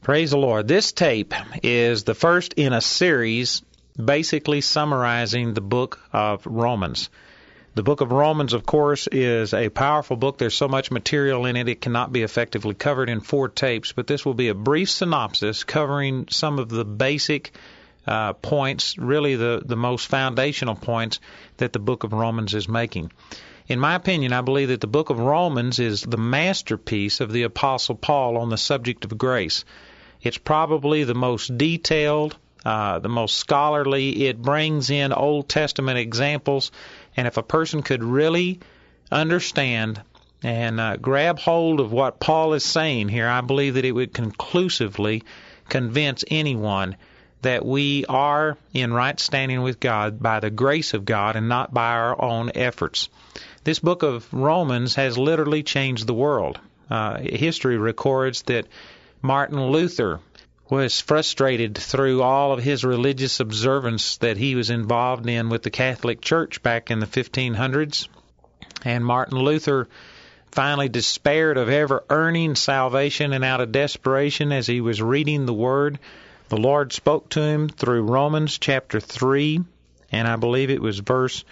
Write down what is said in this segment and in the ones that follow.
Praise the Lord. This tape is the first in a series basically summarizing the book of Romans. The book of Romans, of course, is a powerful book. There's so much material in it, it cannot be effectively covered in 4 tapes, but this will be a brief synopsis covering some of the basic points, really the most foundational points that the book of Romans is making. In my opinion, I believe that the book of Romans is the masterpiece of the Apostle Paul on the subject of grace. It's probably the most detailed, the most scholarly. It brings in Old Testament examples, and if a person could really understand and grab hold of what Paul is saying here, I believe that it would conclusively convince anyone that we are in right standing with God by the grace of God and not by our own efforts. This book of Romans has literally changed the world. History records that Martin Luther was frustrated through all of his religious observance that he was involved in with the Catholic Church back in the 1500s. And Martin Luther finally despaired of ever earning salvation, and out of desperation, as he was reading the Word, the Lord spoke to him through Romans chapter 3, and I believe it was verse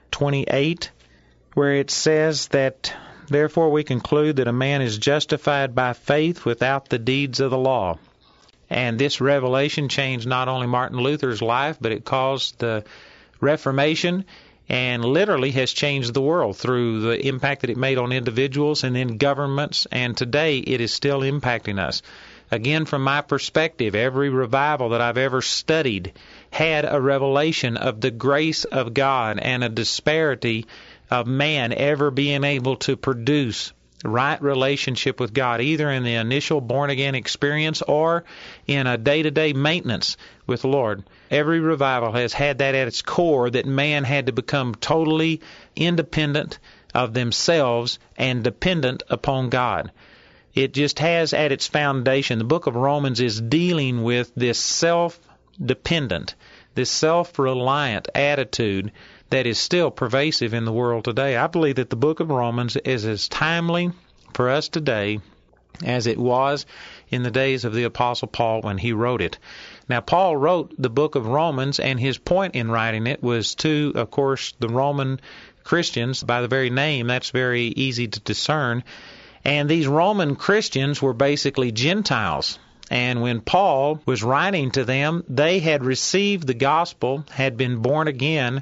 28, where it says that, "Therefore we conclude that a man is justified by faith without the deeds of the law." And this revelation changed not only Martin Luther's life, but it caused the Reformation and literally has changed the world through the impact that it made on individuals and then governments, and today it is still impacting us. Again, from my perspective, every revival that I've ever studied had a revelation of the grace of God and a disparity of man ever being able to produce right relationship with God, either in the initial born-again experience or in a day-to-day maintenance with the Lord. Every revival has had that at its core, that man had to become totally independent of themselves and dependent upon God. It just has at its foundation, the book of Romans is dealing with this self-dependent, this self-reliant attitude that is still pervasive in the world today. I believe that the book of Romans is as timely for us today as it was in the days of the Apostle Paul when he wrote it. Now, Paul wrote the book of Romans, and his point in writing it was to, of course, the Roman Christians. By the very name, that's very easy to discern. And these Roman Christians were basically Gentiles. And when Paul was writing to them, they had received the gospel, had been born again,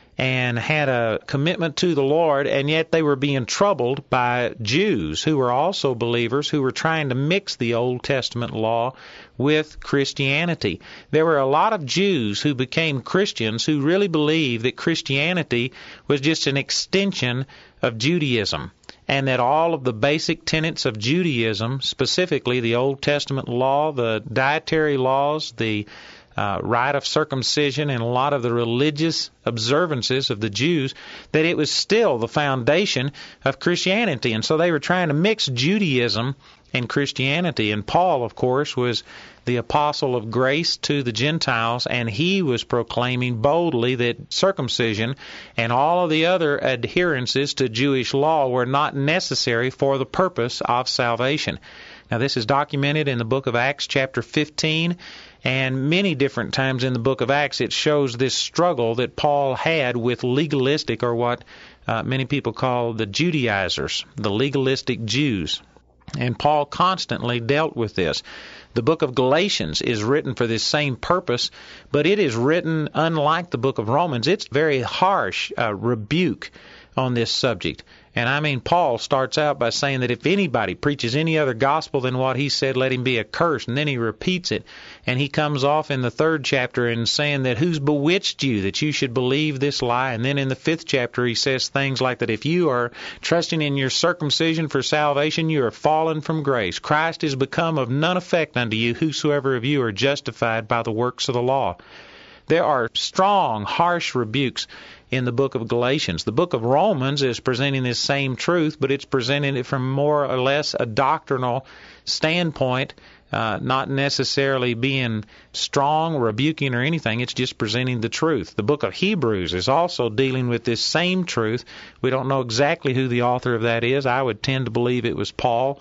and had a commitment to the Lord, and yet they were being troubled by Jews who were also believers, who were trying to mix the Old Testament law with Christianity. There were a lot of Jews who became Christians who really believed that Christianity was just an extension of Judaism, and that all of the basic tenets of Judaism, specifically the Old Testament law, the dietary laws, the rite of circumcision, and a lot of the religious observances of the Jews, that it was still the foundation of Christianity. And so they were trying to mix Judaism and Christianity. And Paul, of course, was the apostle of grace to the Gentiles, and he was proclaiming boldly that circumcision and all of the other adherences to Jewish law were not necessary for the purpose of salvation. Now, this is documented in the book of Acts chapter 15, and many different times in the book of Acts it shows this struggle that Paul had with legalistic, or what many people call the Judaizers, the legalistic Jews. And Paul constantly dealt with this. The book of Galatians is written for this same purpose, but it is written unlike the book of Romans. It's very harsh rebuke on this subject. And I mean, Paul starts out by saying that if anybody preaches any other gospel than what he said, let him be accursed. And then he repeats it. And he comes off in the 3rd chapter and saying that who's bewitched you that you should believe this lie. And then in the 5th chapter he says things like that if you are trusting in your circumcision for salvation, you are fallen from grace. Christ is become of none effect unto you, whosoever of you are justified by the works of the law. There are strong, harsh rebukes in the book of Galatians. The book of Romans is presenting this same truth, but it's presenting it from more or less a doctrinal standpoint, not necessarily being strong, rebuking, or anything. It's just presenting the truth. The book of Hebrews is also dealing with this same truth. We don't know exactly who the author of that is. I would tend to believe it was Paul.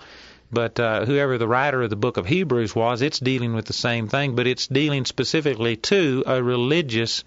But whoever the writer of the book of Hebrews was, it's dealing with the same thing, but it's dealing specifically to a religious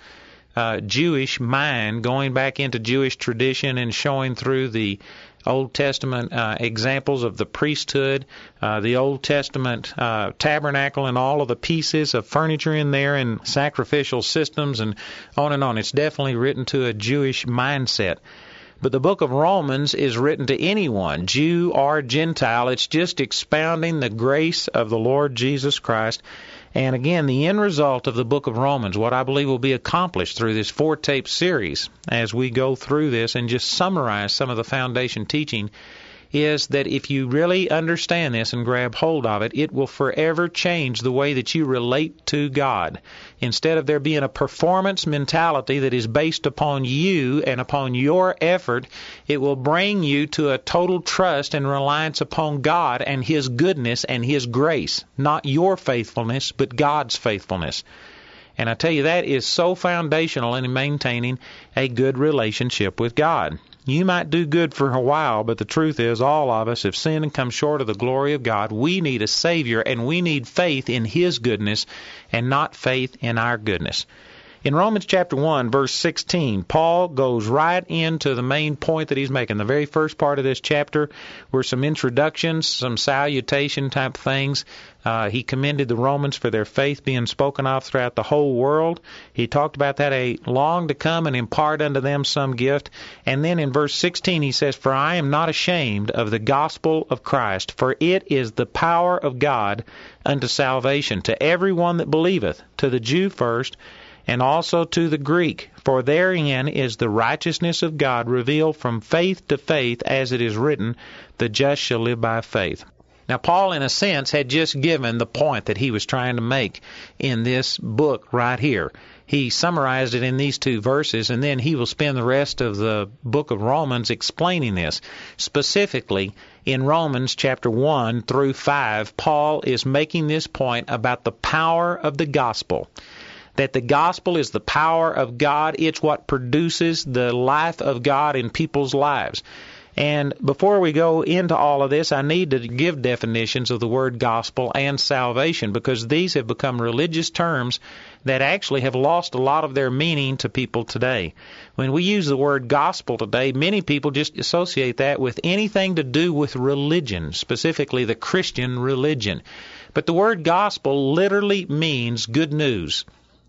Jewish mind, going back into Jewish tradition and showing through the Old Testament examples of the priesthood, the Old Testament tabernacle and all of the pieces of furniture in there and sacrificial systems and on and on. It's definitely written to a Jewish mindset. But the book of Romans is written to anyone, Jew or Gentile. It's just expounding the grace of the Lord Jesus Christ. And again, the end result of the book of Romans, what I believe will be accomplished through this 4-tape series as we go through this and just summarize some of the foundation teaching, is that if you really understand this and grab hold of it, it will forever change the way that you relate to God. Instead of there being a performance mentality that is based upon you and upon your effort, it will bring you to a total trust and reliance upon God and His goodness and His grace. Not your faithfulness, but God's faithfulness. And I tell you, that is so foundational in maintaining a good relationship with God. You might do good for a while, but the truth is all of us have sinned and come short of the glory of God. We need a Savior, and we need faith in His goodness and not faith in our goodness. In Romans chapter 1, verse 16, Paul goes right into the main point that he's making. The very first part of this chapter were some introductions, some salutation type things. He commended the Romans for their faith being spoken of throughout the whole world. He talked about that, a long to come and impart unto them some gift. And then in verse 16 he says, "For I am not ashamed of the gospel of Christ, for it is the power of God unto salvation to every one that believeth, to the Jew first, and also to the Greek. For therein is the righteousness of God revealed from faith to faith, as it is written, the just shall live by faith." Now, Paul, in a sense, had just given the point that he was trying to make in this book right here. He summarized it in these 2 verses, and then he will spend the rest of the book of Romans explaining this. Specifically, in Romans chapter 1 through 5, Paul is making this point about the power of the gospel. That the gospel is the power of God. It's what produces the life of God in people's lives. And before we go into all of this, I need to give definitions of the word gospel and salvation, because these have become religious terms that actually have lost a lot of their meaning to people today. When we use the word gospel today, many people just associate that with anything to do with religion, specifically the Christian religion. But the word gospel literally means good news.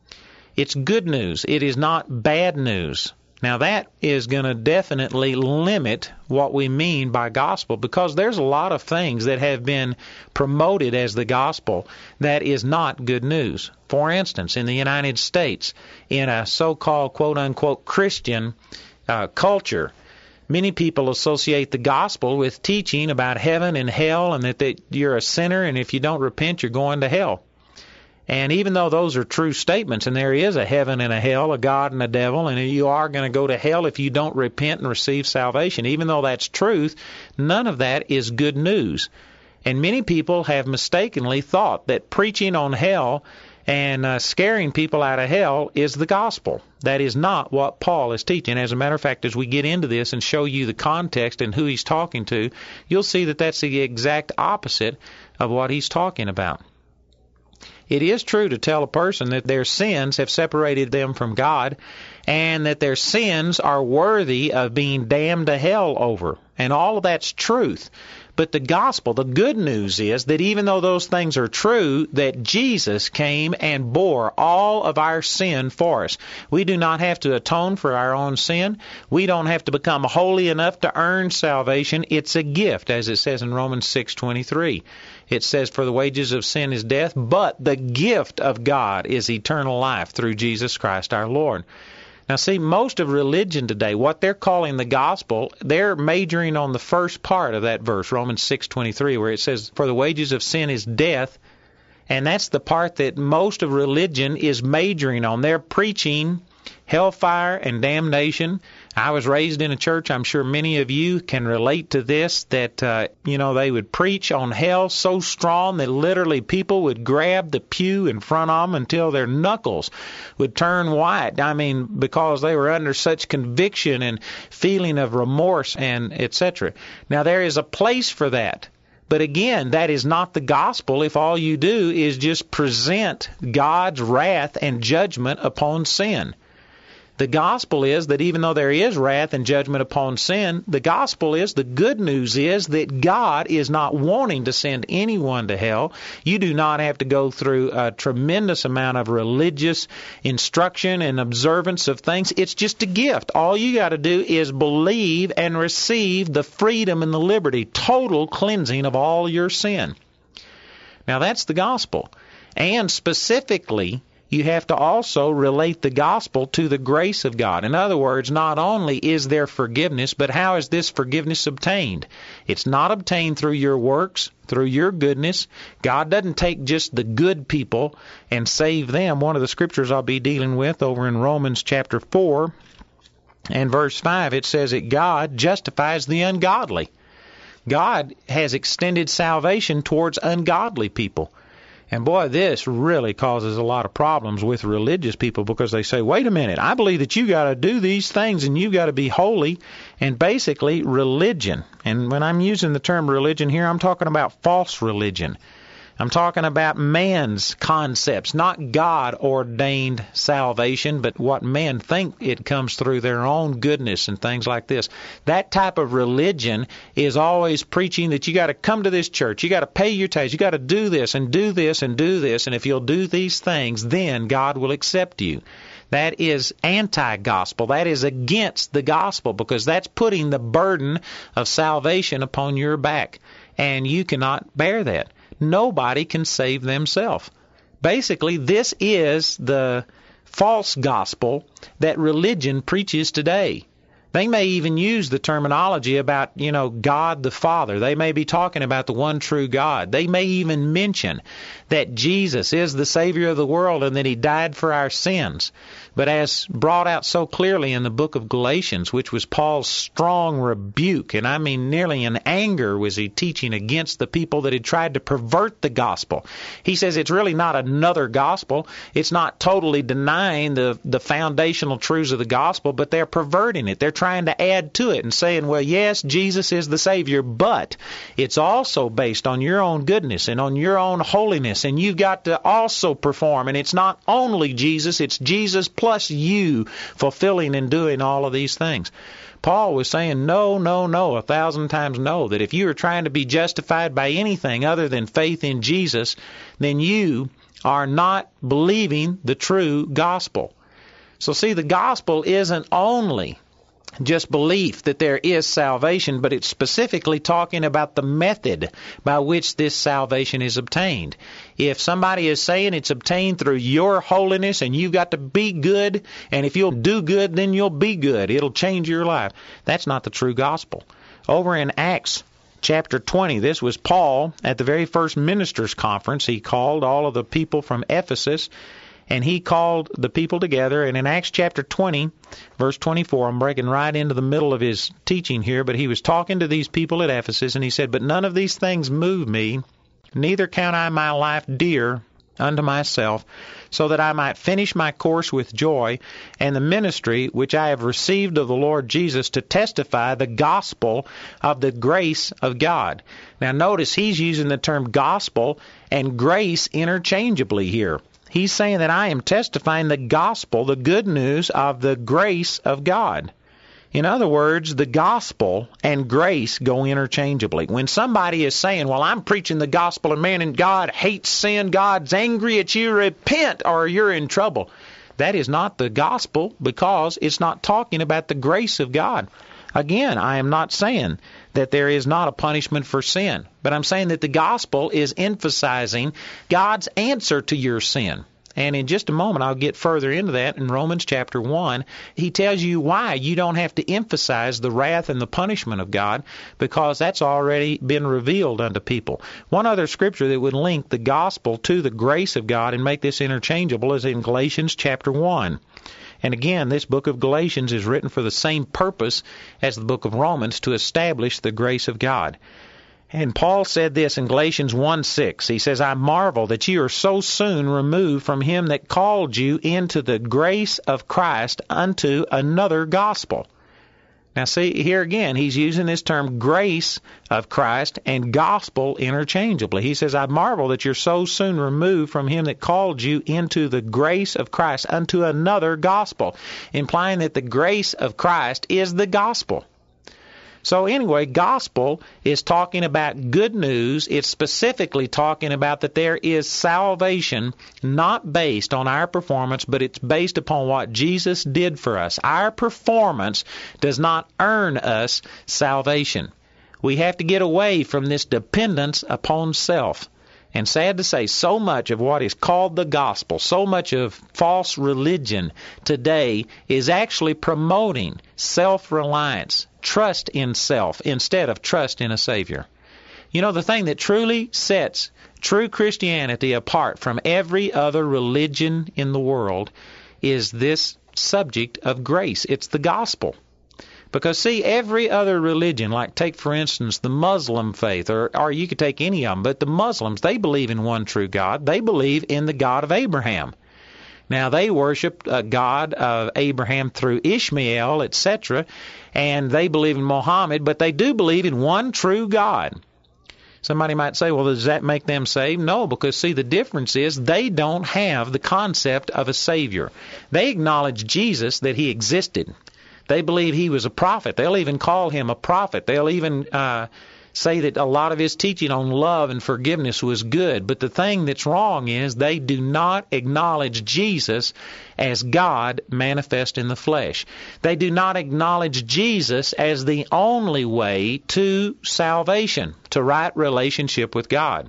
It's good news. It is not bad news. Now, that is going to definitely limit what we mean by gospel, because there's a lot of things that have been promoted as the gospel that is not good news. For instance, in the United States, in a so-called quote-unquote Christian culture, many people associate the gospel with teaching about heaven and hell, and that you're a sinner, and if you don't repent, you're going to hell. And even though those are true statements, and there is a heaven and a hell, a God and a devil, and you are going to go to hell if you don't repent and receive salvation, even though that's truth, none of that is good news. And many people have mistakenly thought that preaching on hell and scaring people out of hell is the gospel. That is not what Paul is teaching. As a matter of fact, as we get into this and show you the context and who he's talking to, you'll see that that's the exact opposite of what he's talking about. It is true to tell a person that their sins have separated them from God and that their sins are worthy of being damned to hell over. And all of that's truth. But the gospel, the good news is that even though those things are true, that Jesus came and bore all of our sin for us. We do not have to atone for our own sin. We don't have to become holy enough to earn salvation. It's a gift, as it says in Romans 6:23. It says, "For the wages of sin is death, but the gift of God is eternal life through Jesus Christ our Lord." Now, see, most of religion today, what they're calling the gospel, they're majoring on the first part of that verse, Romans 6:23, where it says, "For the wages of sin is death," and that's the part that most of religion is majoring on. They're preaching hellfire and damnation. I was raised in a church. I'm sure many of you can relate to this, that, they would preach on hell so strong that literally people would grab the pew in front of them until their knuckles would turn white. I mean, because they were under such conviction and feeling of remorse and etc. Now, there is a place for that. But again, that is not the gospel if all you do is just present God's wrath and judgment upon sin. The gospel is that even though there is wrath and judgment upon sin, the gospel is, the good news is that God is not wanting to send anyone to hell. You do not have to go through a tremendous amount of religious instruction and observance of things. It's just a gift. All you got to do is believe and receive the freedom and the liberty, total cleansing of all your sin. Now that's the gospel. And specifically, you have to also relate the gospel to the grace of God. In other words, not only is there forgiveness, but how is this forgiveness obtained? It's not obtained through your works, through your goodness. God doesn't take just the good people and save them. One of the scriptures I'll be dealing with over in Romans chapter 4 and verse 5, it says that God justifies the ungodly. God has extended salvation towards ungodly people. And boy, this really causes a lot of problems with religious people because they say, wait a minute, I believe that you got to do these things and you got to be holy. And basically, religion. And when I'm using the term religion here, I'm talking about false religion. I'm talking about man's concepts, not God-ordained salvation, but what men think it comes through their own goodness and things like this. That type of religion is always preaching that you got to come to this church, you got to pay your tithes, you got to do this and do this and do this, and if you'll do these things, then God will accept you. That is anti-gospel. That is against the gospel because that's putting the burden of salvation upon your back, and you cannot bear that. Nobody can save themselves. Basically, this is the false gospel that religion preaches today. They may even use the terminology about, God the Father. They may be talking about the one true God. They may even mention that Jesus is the Savior of the world and that He died for our sins. But as brought out so clearly in the book of Galatians, which was Paul's strong rebuke, and I mean nearly in anger was he teaching against the people that had tried to pervert the gospel. He says it's really not another gospel. It's not totally denying the foundational truths of the gospel, but they're perverting it. They're trying to add to it and saying, well, yes, Jesus is the Savior, but it's also based on your own goodness and on your own holiness, and you've got to also perform. And it's not only Jesus, it's Jesus plus you fulfilling and doing all of these things. Paul was saying no, 1,000 times no, that if you are trying to be justified by anything other than faith in Jesus, then you are not believing the true gospel. So see, the gospel isn't only just belief that there is salvation, but it's specifically talking about the method by which this salvation is obtained. If somebody is saying it's obtained through your holiness and you've got to be good, and if you'll do good, then you'll be good, it'll change your life, that's not the true gospel. Over in Acts chapter 20, this was Paul at the very first ministers' conference. He called all of the people from Ephesus, and he called the people together. And in Acts chapter 20, verse 24, I'm breaking right into the middle of his teaching here, but he was talking to these people at Ephesus, and he said, but none of these things move me, neither count I my life dear unto myself, so that I might finish my course with joy, and the ministry which I have received of the Lord Jesus to testify the gospel of the grace of God. Now notice he's using the term gospel and grace interchangeably here. He's saying that I am testifying the gospel, the good news of the grace of God. In other words, the gospel and grace go interchangeably. When somebody is saying, well, I'm preaching the gospel and God hates sin, God's angry at you, repent or you're in trouble. That is not the gospel because it's not talking about the grace of God. Again, I am not saying that there is not a punishment for sin, but I'm saying that the gospel is emphasizing God's answer to your sin. And in just a moment, I'll get further into that in Romans chapter 1. He tells you why you don't have to emphasize the wrath and the punishment of God, because that's already been revealed unto people. One other scripture that would link the gospel to the grace of God and make this interchangeable is in Galatians chapter 1. And again, this book of Galatians is written for the same purpose as the book of Romans, to establish the grace of God. And Paul said this in Galatians 1:6. He says, I marvel that you are so soon removed from him that called you into the grace of Christ unto another gospel. Now see, here again, he's using this term grace of Christ and gospel interchangeably. He says, I marvel that you're so soon removed from him that called you into the grace of Christ unto another gospel, implying that the grace of Christ is the gospel. So anyway, gospel is talking about good news. It's specifically talking about that there is salvation not based on our performance, but it's based upon what Jesus did for us. Our performance does not earn us salvation. We have to get away from this dependence upon self. And sad to say, so much of what is called the gospel, so much of false religion today is actually promoting self-reliance, trust in self, instead of trust in a Savior. You know, the thing that truly sets true Christianity apart from every other religion in the world is this subject of grace. It's the gospel. Because, see, every other religion, like take, for instance, the Muslim faith, or you could take any of them, but the Muslims, they believe in one true God. They believe in the God of Abraham. Now, they worship a God of Abraham through Ishmael, etc., and they believe in Muhammad, but they do believe in one true God. Somebody might say, well, does that make them saved? No, because, see, the difference is they don't have the concept of a Savior. They acknowledge Jesus, that he existed. They believe he was a prophet. They'll even call him a prophet. They'll even say that a lot of his teaching on love and forgiveness was good. But the thing that's wrong is they do not acknowledge Jesus as God manifest in the flesh. They do not acknowledge Jesus as the only way to salvation, to right relationship with God.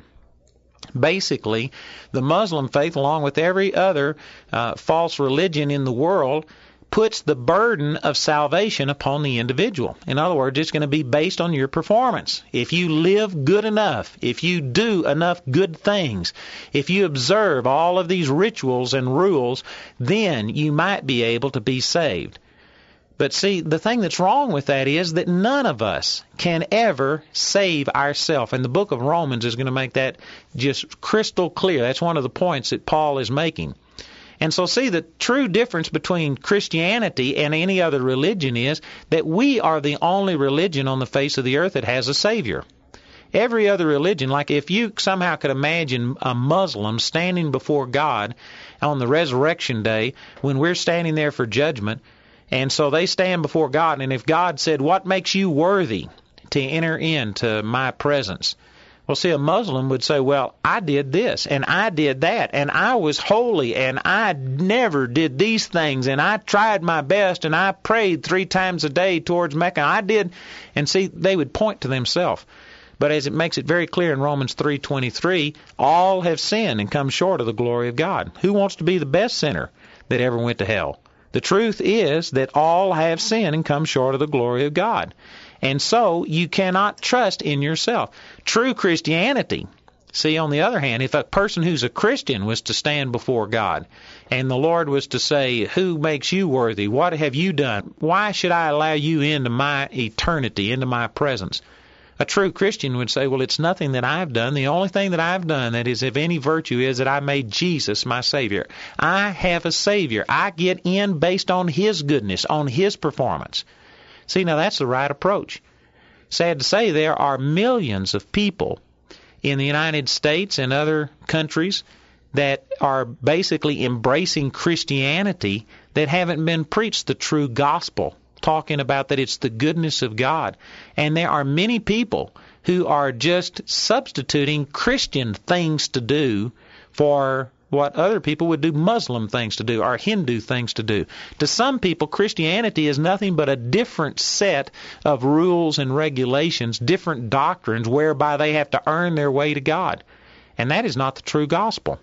Basically, the Muslim faith, along with every other false religion in the world, puts the burden of salvation upon the individual. In other words, it's going to be based on your performance. If you live good enough, if you do enough good things, if you observe all of these rituals and rules, then you might be able to be saved. But see, the thing that's wrong with that is that none of us can ever save ourselves. And the book of Romans is going to make that just crystal clear. That's one of the points that Paul is making. And so, see, the true difference between Christianity and any other religion is that we are the only religion on the face of the earth that has a Savior. Every other religion, like if you somehow could imagine a Muslim standing before God on the resurrection day when we're standing there for judgment, and so they stand before God, and if God said, what makes you worthy to enter into my presence? Well, see, a Muslim would say, well, I did this, and I did that, and I was holy, and I never did these things, and I tried my best, and I prayed 3 times a day towards Mecca. I did, and see, they would point to themselves. But as it makes it very clear in Romans 3:23, all have sinned and come short of the glory of God. Who wants to be the best sinner that ever went to hell? The truth is that all have sinned and come short of the glory of God. And so you cannot trust in yourself. True Christianity, see, on the other hand, if a person who's a Christian was to stand before God and the Lord was to say, who makes you worthy? What have you done? Why should I allow you into my eternity, into my presence? A true Christian would say, well, it's nothing that I've done. The only thing that I've done that is of any virtue is that I made Jesus my Savior. I have a Savior. I get in based on His goodness, on His performance. See, now that's the right approach. Sad to say, there are millions of people in the United States and other countries that are basically embracing Christianity that haven't been preached the true gospel, talking about that it's the goodness of God. And there are many people who are just substituting Christian things to do for what other people would do Muslim things to do or Hindu things to do. To some people, Christianity is nothing but a different set of rules and regulations, different doctrines whereby they have to earn their way to God. And that is not the true gospel.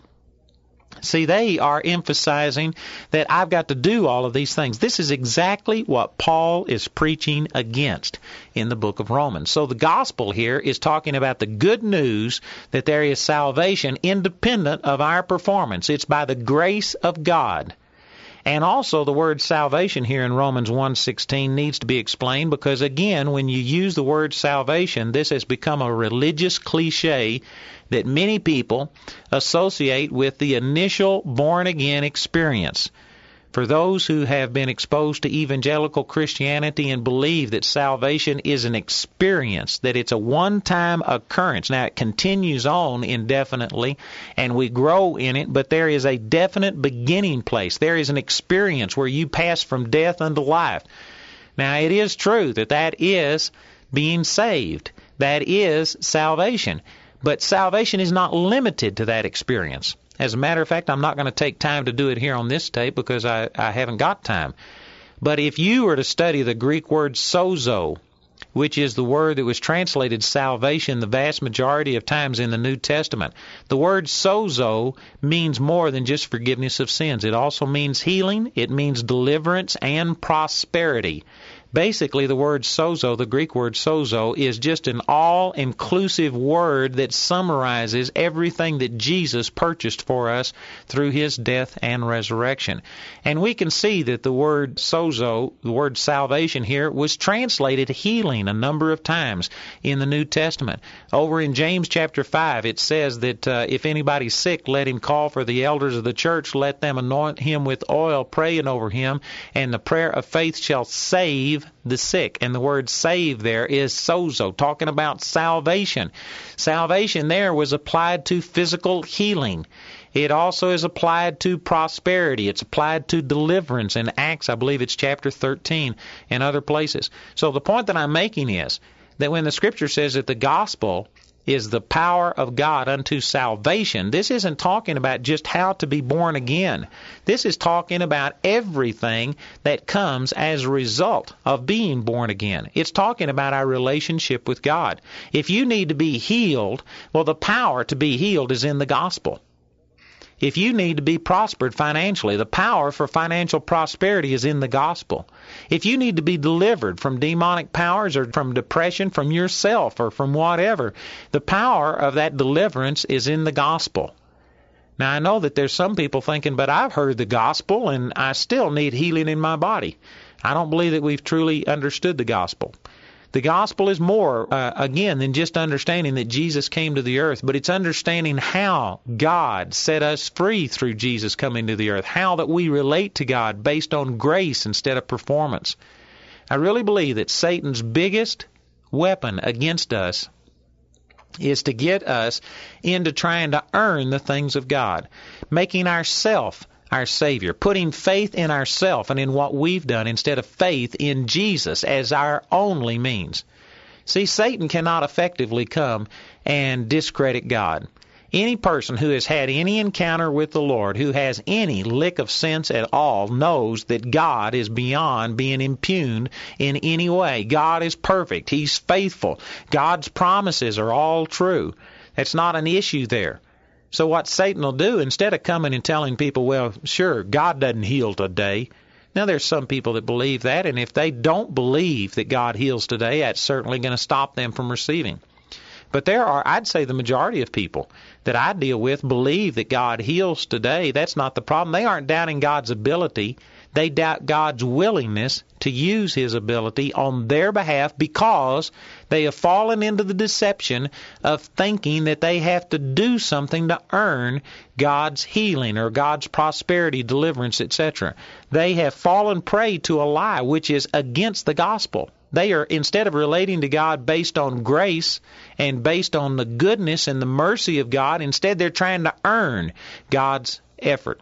See, they are emphasizing that I've got to do all of these things. This is exactly what Paul is preaching against in the book of Romans. So the gospel here is talking about the good news that there is salvation independent of our performance. It's by the grace of God. And also the word salvation here in Romans 1:16 needs to be explained because, again, when you use the word salvation, this has become a religious cliche that many people associate with the initial born-again experience. For those who have been exposed to evangelical Christianity and believe that salvation is an experience, that it's a one-time occurrence. Now, it continues on indefinitely, and we grow in it, but there is a definite beginning place. There is an experience where you pass from death unto life. Now, it is true that that is being saved. That is salvation. But salvation is not limited to that experience. As a matter of fact, I'm not going to take time to do it here on this tape because I haven't got time. But if you were to study the Greek word sozo, which is the word that was translated salvation the vast majority of times in the New Testament, the word sozo means more than just forgiveness of sins. It also means healing, it means deliverance, and prosperity. Basically, the word sozo, the Greek word sozo, is just an all-inclusive word that summarizes everything that Jesus purchased for us through his death and resurrection. And we can see that the word sozo, the word salvation here, was translated healing a number of times in the New Testament. Over in James chapter 5, it says that if anybody's sick, let him call for the elders of the church, let them anoint him with oil, praying over him, and the prayer of faith shall save the sick. And the word save there is sozo, talking about salvation. Salvation there was applied to physical healing. It also is applied to prosperity. It's applied to deliverance in Acts, I believe it's chapter 13, and other places. So the point that I'm making is that when the Scripture says that the gospel is the power of God unto salvation, this isn't talking about just how to be born again. This is talking about everything that comes as a result of being born again. It's talking about our relationship with God. If you need to be healed, well, the power to be healed is in the gospel. If you need to be prospered financially, the power for financial prosperity is in the gospel. If you need to be delivered from demonic powers or from depression, from yourself or from whatever, the power of that deliverance is in the gospel. Now, I know that there's some people thinking, but I've heard the gospel and I still need healing in my body. I don't believe that we've truly understood the gospel. The gospel is more, again, than just understanding that Jesus came to the earth, but it's understanding how God set us free through Jesus coming to the earth, how that we relate to God based on grace instead of performance. I really believe that Satan's biggest weapon against us is to get us into trying to earn the things of God, making ourself our Savior, putting faith in ourselves and in what we've done instead of faith in Jesus as our only means. See, Satan cannot effectively come and discredit God. Any person who has had any encounter with the Lord, who has any lick of sense at all, knows that God is beyond being impugned in any way. God is perfect. He's faithful. God's promises are all true. That's not an issue there. So what Satan will do, instead of coming and telling people, well, sure, God doesn't heal today. Now, there's some people that believe that, and if they don't believe that God heals today, that's certainly going to stop them from receiving. But there are, I'd say the majority of people that I deal with believe that God heals today. That's not the problem. They aren't doubting God's ability. They doubt God's willingness to use his ability on their behalf because they have fallen into the deception of thinking that they have to do something to earn God's healing or God's prosperity, deliverance, etc. They have fallen prey to a lie which is against the gospel. They are, instead of relating to God based on grace and based on the goodness and the mercy of God, instead they're trying to earn God's effort.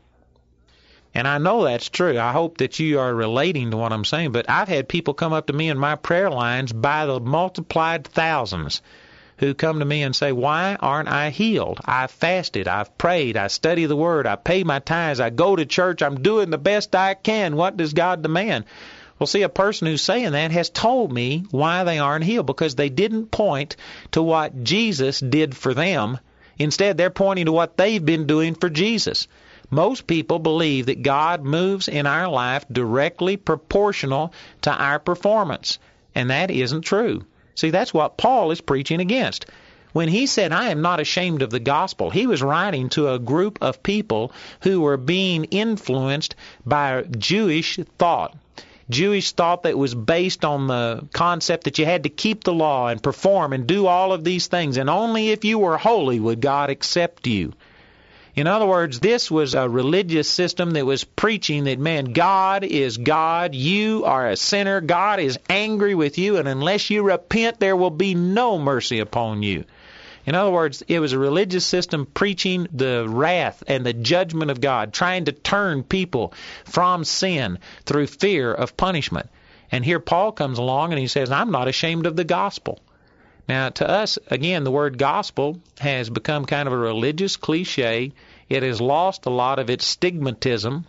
And I know that's true. I hope that you are relating to what I'm saying. But I've had people come up to me in my prayer lines by the multiplied thousands who come to me and say, why aren't I healed? I've fasted, I've prayed, I study the Word, I pay my tithes, I go to church, I'm doing the best I can. What does God demand? Well, see, a person who's saying that has told me why they aren't healed, because they didn't point to what Jesus did for them. Instead, they're pointing to what they've been doing for Jesus. Most people believe that God moves in our life directly proportional to our performance, and that isn't true. See, that's what Paul is preaching against. When he said, I am not ashamed of the gospel, he was writing to a group of people who were being influenced by Jewish thought. Jewish thought that was based on the concept that you had to keep the law and perform and do all of these things, and only if you were holy would God accept you. In other words, this was a religious system that was preaching that, man, God is God, you are a sinner, God is angry with you, and unless you repent, there will be no mercy upon you. In other words, it was a religious system preaching the wrath and the judgment of God, trying to turn people from sin through fear of punishment. And here Paul comes along and he says, I'm not ashamed of the gospel. Now, to us, again, the word gospel has become kind of a religious cliche. It has lost a lot of its stigmatism.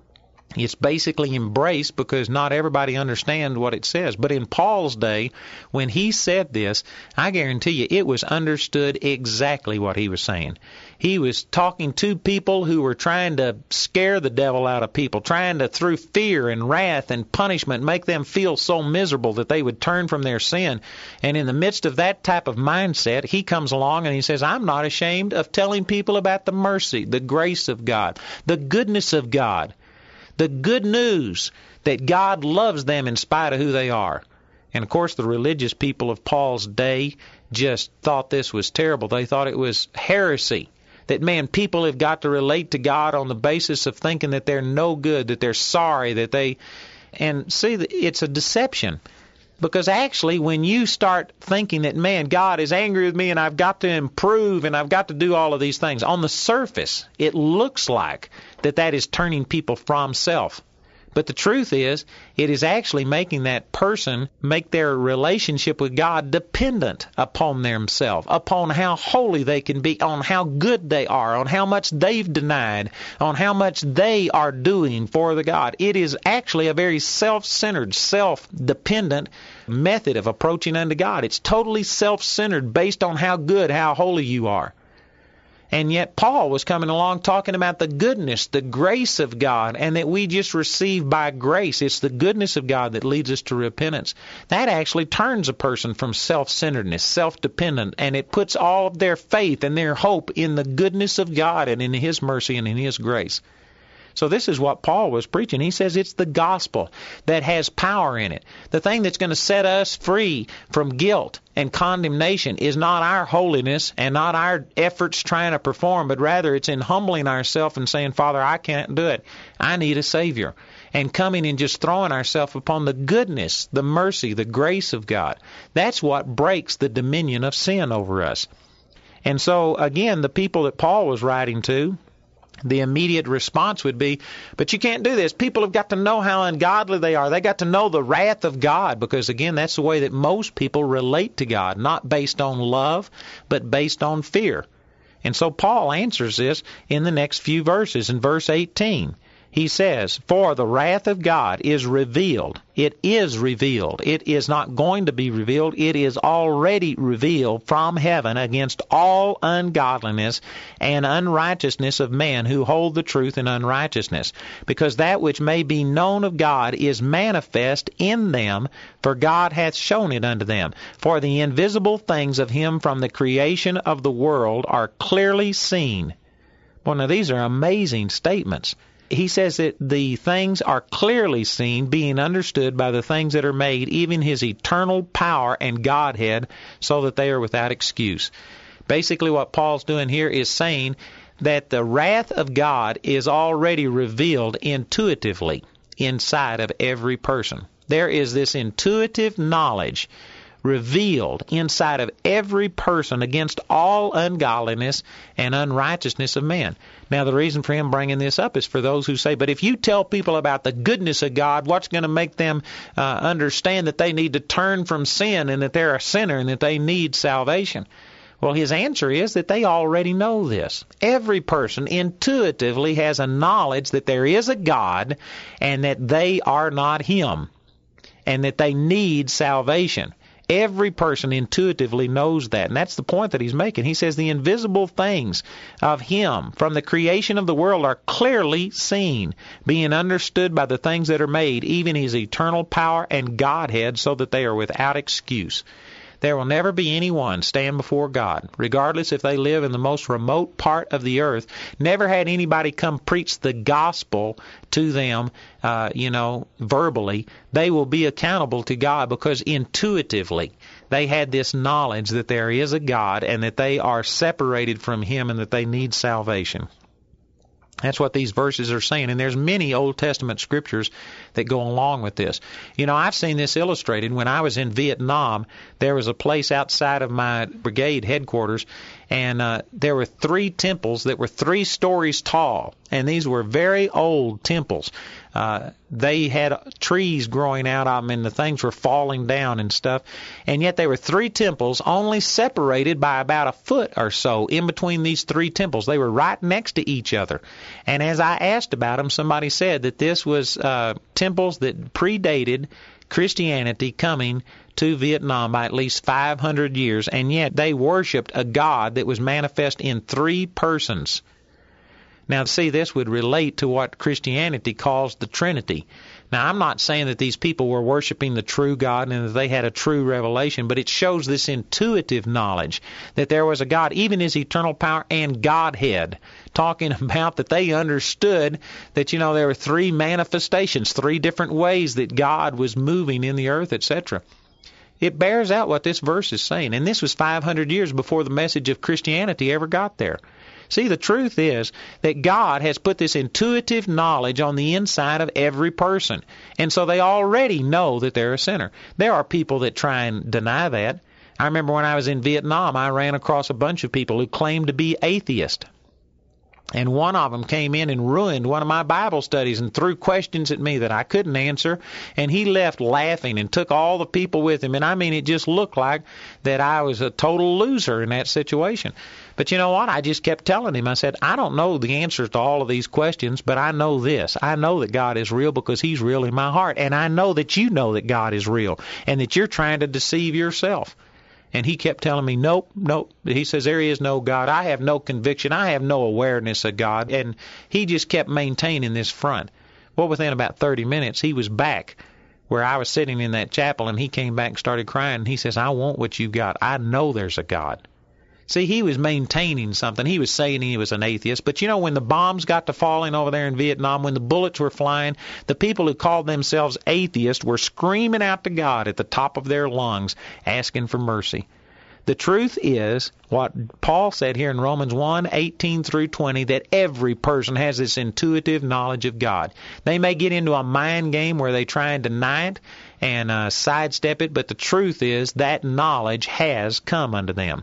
It's basically embraced because not everybody understands what it says. But in Paul's day, when he said this, I guarantee you it was understood exactly what he was saying. He was talking to people who were trying to scare the devil out of people, trying to, through fear and wrath and punishment, make them feel so miserable that they would turn from their sin. And in the midst of that type of mindset, he comes along and he says, I'm not ashamed of telling people about the mercy, the grace of God, the goodness of God. The good news that God loves them in spite of who they are. And, of course, the religious people of Paul's day just thought this was terrible. They thought it was heresy. That, man, people have got to relate to God on the basis of thinking that they're no good, that they're sorry, that they... And see, it's a deception. Because actually, when you start thinking that, man, God is angry with me and I've got to improve and I've got to do all of these things, on the surface, it looks like that is turning people from self. But the truth is, it is actually making that person make their relationship with God dependent upon themselves, upon how holy they can be, on how good they are, on how much they've denied, on how much they are doing for the God. It is actually a very self-centered, self-dependent method of approaching unto God. It's totally self-centered based on how good, how holy you are. And yet Paul was coming along talking about the goodness, the grace of God, and that we just receive by grace. It's the goodness of God that leads us to repentance. That actually turns a person from self-centeredness, self-dependent, and it puts all of their faith and their hope in the goodness of God and in His mercy and in His grace. So this is what Paul was preaching. He says it's the gospel that has power in it. The thing that's going to set us free from guilt and condemnation is not our holiness and not our efforts trying to perform, but rather it's in humbling ourselves and saying, Father, I can't do it. I need a Savior. And coming and just throwing ourselves upon the goodness, the mercy, the grace of God. That's what breaks the dominion of sin over us. And so, again, the people that Paul was writing to, the immediate response would be, but you can't do this. People have got to know how ungodly they are. They got to know the wrath of God because, again, that's the way that most people relate to God, not based on love, but based on fear. And so Paul answers this in the next few verses. In verse 18, he says, for the wrath of God is revealed. It is revealed. It is not going to be revealed. It is already revealed from heaven against all ungodliness and unrighteousness of men who hold the truth in unrighteousness. Because that which may be known of God is manifest in them, for God hath shown it unto them. For the invisible things of Him from the creation of the world are clearly seen. Well, now these are amazing statements. He says that the things are clearly seen, being understood by the things that are made, even His eternal power and Godhead, so that they are without excuse. Basically what Paul's doing here is saying that the wrath of God is already revealed intuitively inside of every person. There is this intuitive knowledge revealed inside of every person against all ungodliness and unrighteousness of man. Now, the reason for him bringing this up is for those who say, but if you tell people about the goodness of God, what's going to make them understand that they need to turn from sin and that they're a sinner and that they need salvation? Well, his answer is that they already know this. Every person intuitively has a knowledge that there is a God and that they are not Him and that they need salvation. Every person intuitively knows that, and that's the point that he's making. He says the invisible things of Him from the creation of the world are clearly seen, being understood by the things that are made, even His eternal power and Godhead, so that they are without excuse. There will never be anyone stand before God, regardless if they live in the most remote part of the earth. Never had anybody come preach the gospel to them, verbally. They will be accountable to God because intuitively they had this knowledge that there is a God and that they are separated from Him and that they need salvation. That's what these verses are saying, and there's many Old Testament scriptures that go along with this. You know, I've seen this illustrated. When I was in Vietnam, there was a place outside of my brigade headquarters, and there were 3 temples that were 3 stories tall, and these were very old temples. They had trees growing out of them, and the things were falling down and stuff, and yet they were 3 temples only separated by about a foot or so in between these 3 temples. They were right next to each other. And as I asked about them, somebody said that this was temples that predated Christianity coming to Vietnam by at least 500 years, and yet they worshipped a God that was manifest in 3 persons. Now, see, this would relate to what Christianity calls the Trinity. Now, I'm not saying that these people were worshiping the true God and that they had a true revelation, but it shows this intuitive knowledge that there was a God, even His eternal power and Godhead, talking about that they understood that, you know, there were 3 manifestations, 3 different ways that God was moving in the earth, etc. It bears out what this verse is saying, and this was 500 years before the message of Christianity ever got there. See, the truth is that God has put this intuitive knowledge on the inside of every person. And so they already know that they're a sinner. There are people that try and deny that. I remember when I was in Vietnam, I ran across a bunch of people who claimed to be atheists. And one of them came in and ruined one of my Bible studies and threw questions at me that I couldn't answer. And he left laughing and took all the people with him. And I mean, it just looked like that I was a total loser in that situation. But you know what? I just kept telling him, I said, I don't know the answers to all of these questions, but I know this. I know that God is real because He's real in my heart. And I know that you know that God is real and that you're trying to deceive yourself. And he kept telling me, nope. He says, there is no God. I have no conviction. I have no awareness of God. And he just kept maintaining this front. Well, within about 30 minutes, he was back where I was sitting in that chapel, and he came back and started crying. And he says, I want what you've got. I know there's a God. See, he was maintaining something. He was saying he was an atheist. But, you know, when the bombs got to falling over there in Vietnam, when the bullets were flying, the people who called themselves atheists were screaming out to God at the top of their lungs, asking for mercy. The truth is, what Paul said here in Romans 1:18 through 20, that every person has this intuitive knowledge of God. They may get into a mind game where they try and deny it and sidestep it, but the truth is that knowledge has come unto them.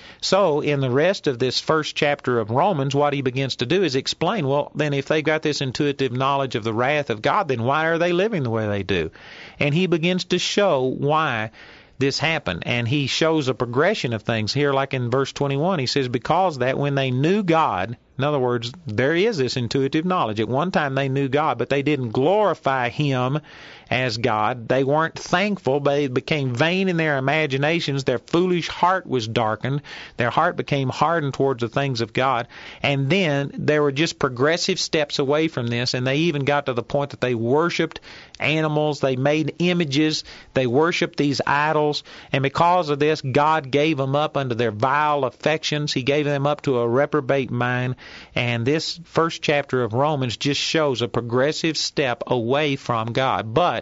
So in the rest of this first chapter of Romans, what he begins to do is explain, well, then if they've got this intuitive knowledge of the wrath of God, then why are they living the way they do? And he begins to show why this happened. And he shows a progression of things here, like in verse 21. He says, because that when they knew God, in other words, there is this intuitive knowledge. At one time they knew God, but they didn't glorify Him as God. They weren't thankful. They became vain in their imaginations. Their foolish heart was darkened. Their heart became hardened towards the things of God. And then there were just progressive steps away from this, and they even got to the point that they worshipped animals. They made images. They worshipped these idols. And because of this, God gave them up unto their vile affections. He gave them up to a reprobate mind. And this first chapter of Romans just shows a progressive step away from God. But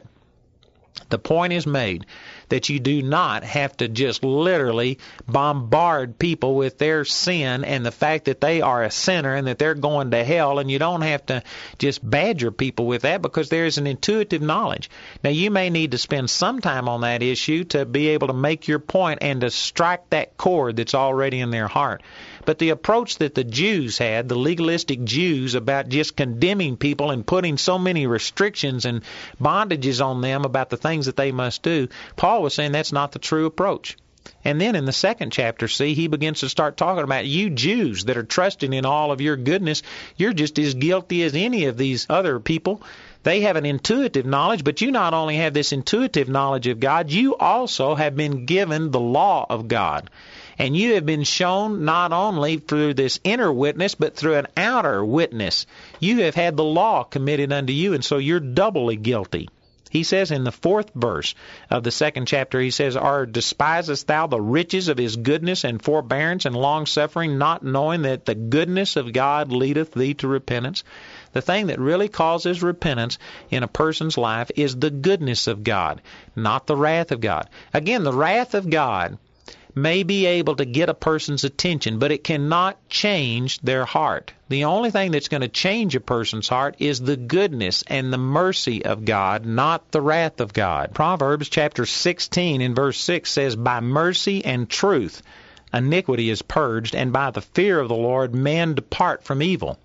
the point is made that you do not have to just literally bombard people with their sin and the fact that they are a sinner and that they're going to hell, and you don't have to just badger people with that, because there is an intuitive knowledge. Now, you may need to spend some time on that issue to be able to make your point and to strike that chord that's already in their heart. But the approach that the Jews had, the legalistic Jews, about just condemning people and putting so many restrictions and bondages on them about the things that they must do, Paul was saying that's not the true approach. And then in the second chapter, see, he begins to start talking about you Jews that are trusting in all of your goodness. You're just as guilty as any of these other people. They have an intuitive knowledge, but you not only have this intuitive knowledge of God, you also have been given the law of God. And you have been shown not only through this inner witness, but through an outer witness. You have had the law committed unto you, and so you're doubly guilty. He says in the 4th verse of the 2nd chapter, he says, or despisest thou the riches of His goodness and forbearance and long-suffering, not knowing that the goodness of God leadeth thee to repentance? The thing that really causes repentance in a person's life is the goodness of God, not the wrath of God. Again, the wrath of God may be able to get a person's attention, but it cannot change their heart. The only thing that's going to change a person's heart is the goodness and the mercy of God, not the wrath of God. Proverbs chapter 16 in verse 6 says, "By mercy and truth iniquity is purged, and by the fear of the Lord men depart from evil."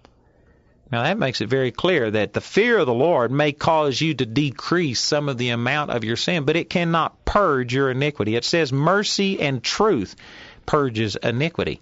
Now that makes it very clear that the fear of the Lord may cause you to decrease some of the amount of your sin, but it cannot purge your iniquity. It says mercy and truth purges iniquity.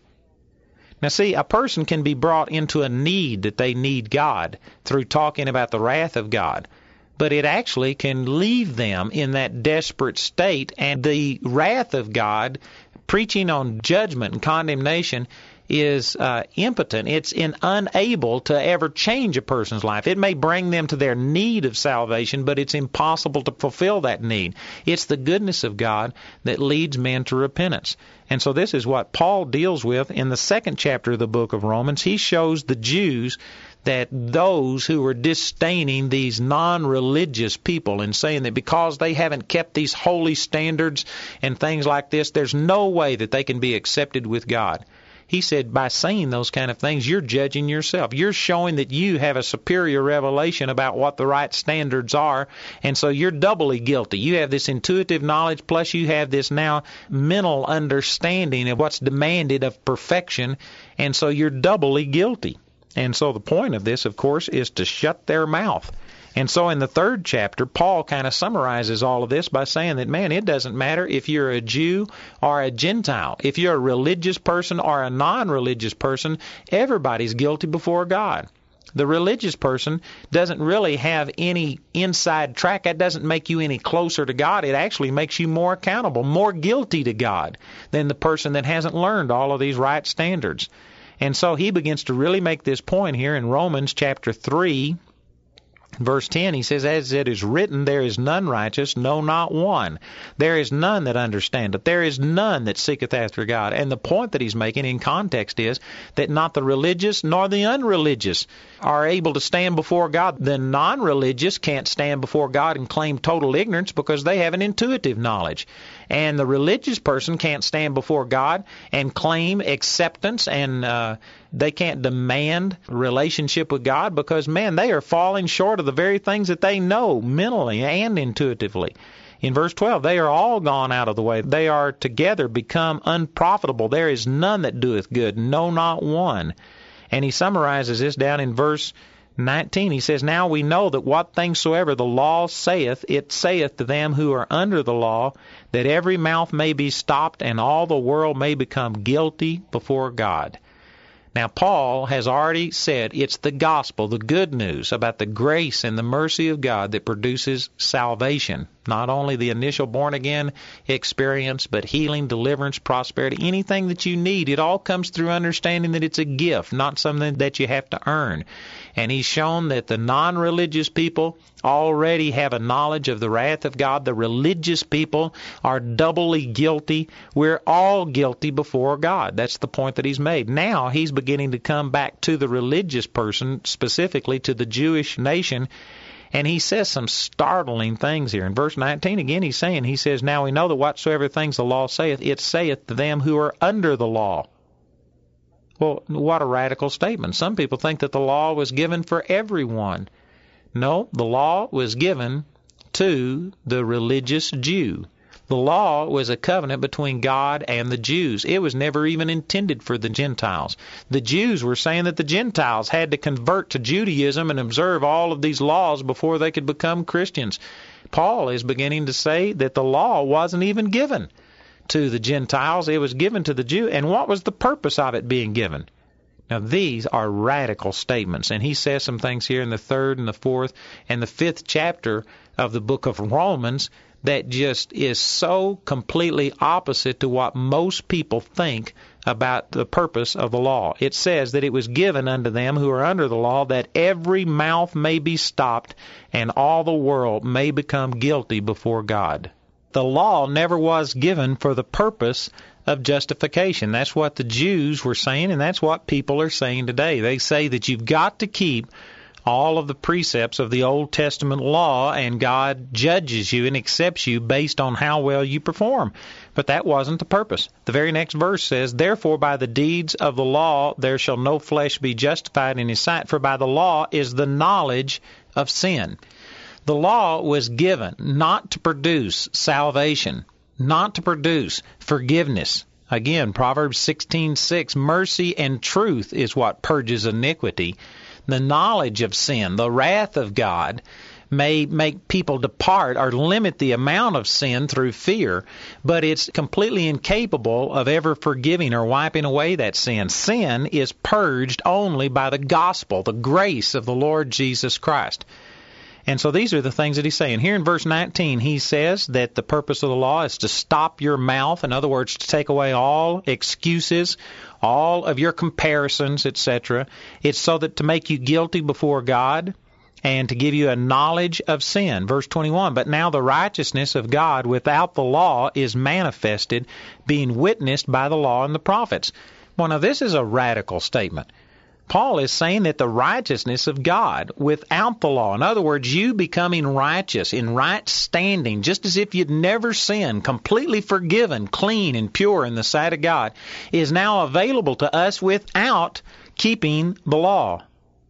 Now see, a person can be brought into a need that they need God through talking about the wrath of God, but it actually can leave them in that desperate state, and the wrath of God, preaching on judgment and condemnation, is impotent. It's unable to ever change a person's life. It may bring them to their need of salvation, but it's impossible to fulfill that need. It's the goodness of God that leads men to repentance. And so this is what Paul deals with in the second chapter of the book of Romans. He shows the Jews that those who were disdaining these non-religious people and saying that because they haven't kept these holy standards and things like this, there's no way that they can be accepted with God. He said, by saying those kind of things, you're judging yourself. You're showing that you have a superior revelation about what the right standards are, and so you're doubly guilty. You have this intuitive knowledge, plus you have this now mental understanding of what's demanded of perfection, and so you're doubly guilty. And so the point of this, of course, is to shut their mouth. And so in the third chapter, Paul kind of summarizes all of this by saying that, man, it doesn't matter if you're a Jew or a Gentile. If you're a religious person or a non-religious person, everybody's guilty before God. The religious person doesn't really have any inside track. That doesn't make you any closer to God. It actually makes you more accountable, more guilty to God than the person that hasn't learned all of these right standards. And so he begins to really make this point here in Romans chapter 3, verse 10, he says, "As it is written, there is none righteous, no, not one. There is none that understandeth. There is none that seeketh after God." And the point that he's making in context is that not the religious nor the unreligious are able to stand before God. The non-religious can't stand before God and claim total ignorance because they have an intuitive knowledge. And the religious person can't stand before God and claim acceptance, and they can't demand relationship with God because, man, they are falling short of the very things that they know mentally and intuitively. In verse 12, they are all gone out of the way. They are together become unprofitable. There is none that doeth good, no, not one. And he summarizes this down in verse 19. He says, "Now we know that what things soever the law saith, it saith to them who are under the law, that every mouth may be stopped, and all the world may become guilty before God." Now, Paul has already said it's the gospel, the good news about the grace and the mercy of God that produces salvation. Not only the initial born-again experience, but healing, deliverance, prosperity, anything that you need. It all comes through understanding that it's a gift, not something that you have to earn. And he's shown that the non-religious people already have a knowledge of the wrath of God. The religious people are doubly guilty. We're all guilty before God. That's the point that he's made. Now he's beginning to come back to the religious person, specifically to the Jewish nation, and he says some startling things here. In verse 19, again, he says, "Now we know that whatsoever things the law saith, it saith to them who are under the law." Well, what a radical statement. Some people think that the law was given for everyone. No, the law was given to the religious Jew. The law was a covenant between God and the Jews. It was never even intended for the Gentiles. The Jews were saying that the Gentiles had to convert to Judaism and observe all of these laws before they could become Christians. Paul is beginning to say that the law wasn't even given to the Gentiles. It was given to the Jew. And what was the purpose of it being given? Now, these are radical statements, and he says some things here in the third and the fourth and the fifth chapter of the book of Romans that just is so completely opposite to what most people think about the purpose of the law. It says that it was given unto them who are under the law, that every mouth may be stopped and all the world may become guilty before God. The law never was given for the purpose of justification. That's what the Jews were saying, and that's what people are saying today. They say that you've got to keep all of the precepts of the Old Testament law, and God judges you and accepts you based on how well you perform. But that wasn't the purpose. The very next verse says, "Therefore by the deeds of the law there shall no flesh be justified in his sight, for by the law is the knowledge of sin." The law was given not to produce salvation, not to produce forgiveness. Again, Proverbs 16:6, mercy and truth is what purges iniquity. The knowledge of sin, the wrath of God, may make people depart or limit the amount of sin through fear, but it's completely incapable of ever forgiving or wiping away that sin. Sin is purged only by the gospel, the grace of the Lord Jesus Christ. And so these are the things that he's saying. Here in verse 19, he says that the purpose of the law is to stop your mouth. In other words, to take away all excuses, all of your comparisons, etc. It's so that to make you guilty before God and to give you a knowledge of sin. Verse 21, "But now the righteousness of God without the law is manifested, being witnessed by the law and the prophets." Well, now this is a radical statement. Paul is saying that the righteousness of God without the law, in other words, you becoming righteous, in right standing, just as if you'd never sinned, completely forgiven, clean and pure in the sight of God, is now available to us without keeping the law.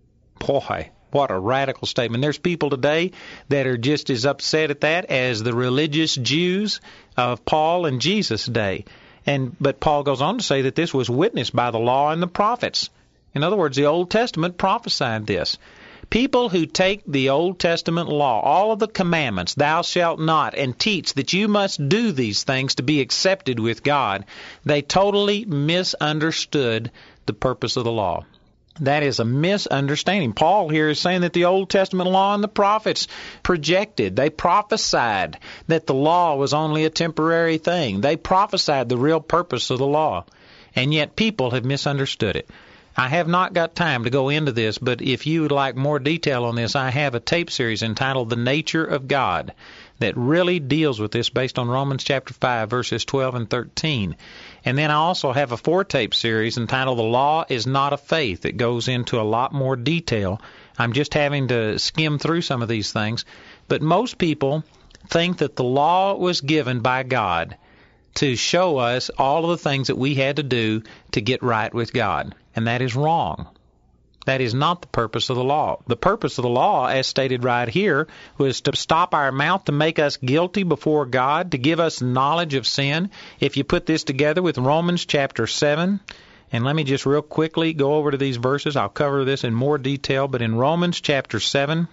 Boy, what a radical statement. There's people today that are just as upset at that as the religious Jews of Paul and Jesus' day. But Paul goes on to say that this was witnessed by the law and the prophets. In other words, the Old Testament prophesied this. People who take the Old Testament law, all of the commandments, thou shalt not, and teach that you must do these things to be accepted with God, they totally misunderstood the purpose of the law. That is a misunderstanding. Paul here is saying that the Old Testament law and the prophets projected. They prophesied that the law was only a temporary thing. They prophesied the real purpose of the law. And yet people have misunderstood it. I have not got time to go into this, but if you would like more detail on this, I have a tape series entitled The Nature of God that really deals with this based on Romans chapter 5, verses 12 and 13. And then I also have a 4-tape series entitled The Law is Not of Faith that goes into a lot more detail. I'm just having to skim through some of these things. But most people think that the law was given by God to show us all of the things that we had to do to get right with God. And that is wrong. That is not the purpose of the law. The purpose of the law, as stated right here, was to stop our mouth, to make us guilty before God, to give us knowledge of sin. If you put this together with Romans chapter 7, and let me just real quickly go over to these verses. I'll cover this in more detail, but in Romans chapter 7,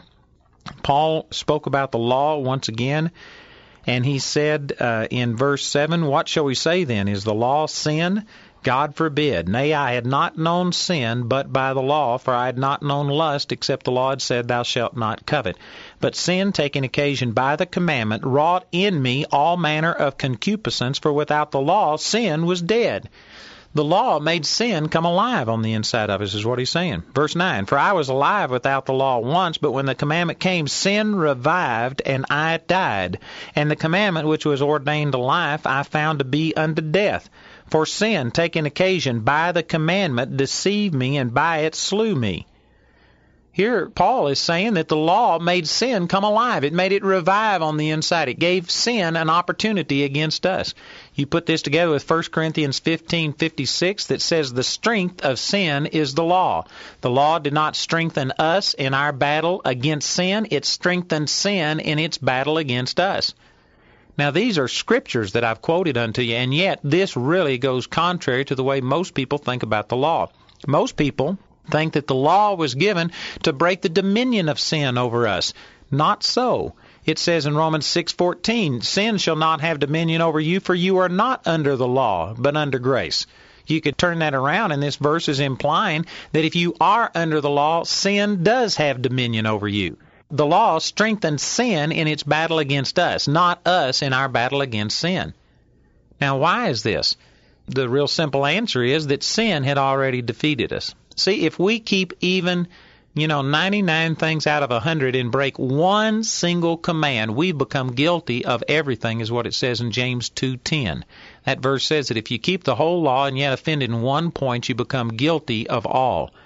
Paul spoke about the law once again, and he said in verse 7, "What shall we say then? Is the law sin? God forbid. Nay, I had not known sin but by the law, for I had not known lust, except the law had said, Thou shalt not covet. But sin, taking occasion by the commandment, wrought in me all manner of concupiscence, for without the law sin was dead." The law made sin come alive on the inside of us, is what he's saying. Verse 9, "For I was alive without the law once, but when the commandment came, sin revived, and I died. And the commandment which was ordained to life I found to be unto death. For sin, taking occasion by the commandment, deceived me, and by it slew me." Here, Paul is saying that the law made sin come alive. It made it revive on the inside. It gave sin an opportunity against us. You put this together with 1 Corinthians 15:56 that says the strength of sin is the law. The law did not strengthen us in our battle against sin. It strengthened sin in its battle against us. Now, these are scriptures that I've quoted unto you, and yet this really goes contrary to the way most people think about the law. Most people think that the law was given to break the dominion of sin over us. Not so. It says in Romans 6:14, "Sin shall not have dominion over you, for you are not under the law, but under grace." You could turn that around, and this verse is implying that if you are under the law, sin does have dominion over you. The law strengthens sin in its battle against us, not us in our battle against sin. Now, why is this? The real simple answer is that sin had already defeated us. See, if we keep even, 99 things out of 100 and break one single command, we become guilty of everything, is what it says in James 2:10. That verse says that if you keep the whole law and yet offend in one point, you become guilty of all.